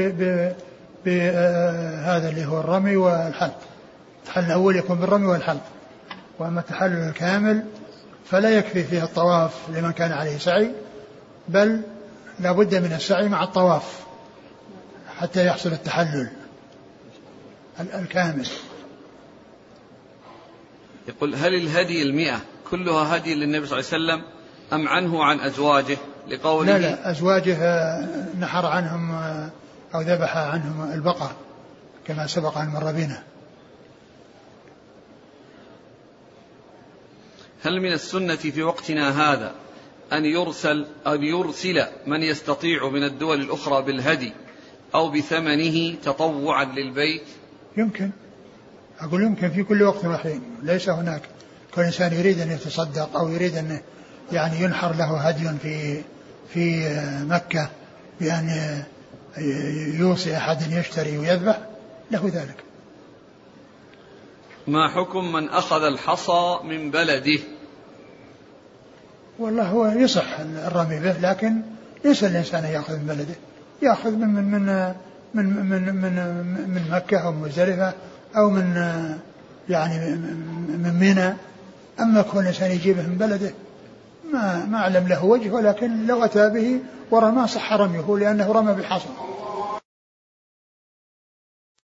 بهذا اللي هو الرمي والحلق، التحلل الأول يكون بالرمي والحلق. وأما التحلل الكامل فلا يكفي فيه الطواف لمن كان عليه سعي، بل لا بد من السعي مع الطواف حتى يحصل التحلل الكامل. يقول هل الهدي المئة كلها هدي للنبي صلى الله عليه وسلم أم عنه عن أزواجه؟ لقوله لا لا، أزواجه نحر عنهم أو ذبح عنهم البقر كما سبق أن مر بنا. هل من السنة في وقتنا هذا أن يرسل أن يرسل من يستطيع من الدول الأخرى بالهدي أو بثمنه تطوعا للبيت؟ يمكن، أقول يمكن في كل وقت وحين، ليس هناك كل إنسان يريد أن يتصدق أو يريد أن يعني ينحر له هدي في في مكة بأن يوصي أحد يشتري ويذبح له ذلك. ما حكم من أخذ الحصى من بلده؟ والله هو يصح الرمي به، لكن ليس الإنسان يأخذ من بلده، يأخذ من من من من من, من, من مكة أو مزدلفة أو من يعني من منى. أما كون الإنسان يجيبه من بلده ما ما أعلم له وجه، ولكن لو أتى به ورمى صح رميه لأنه رمى بحصى.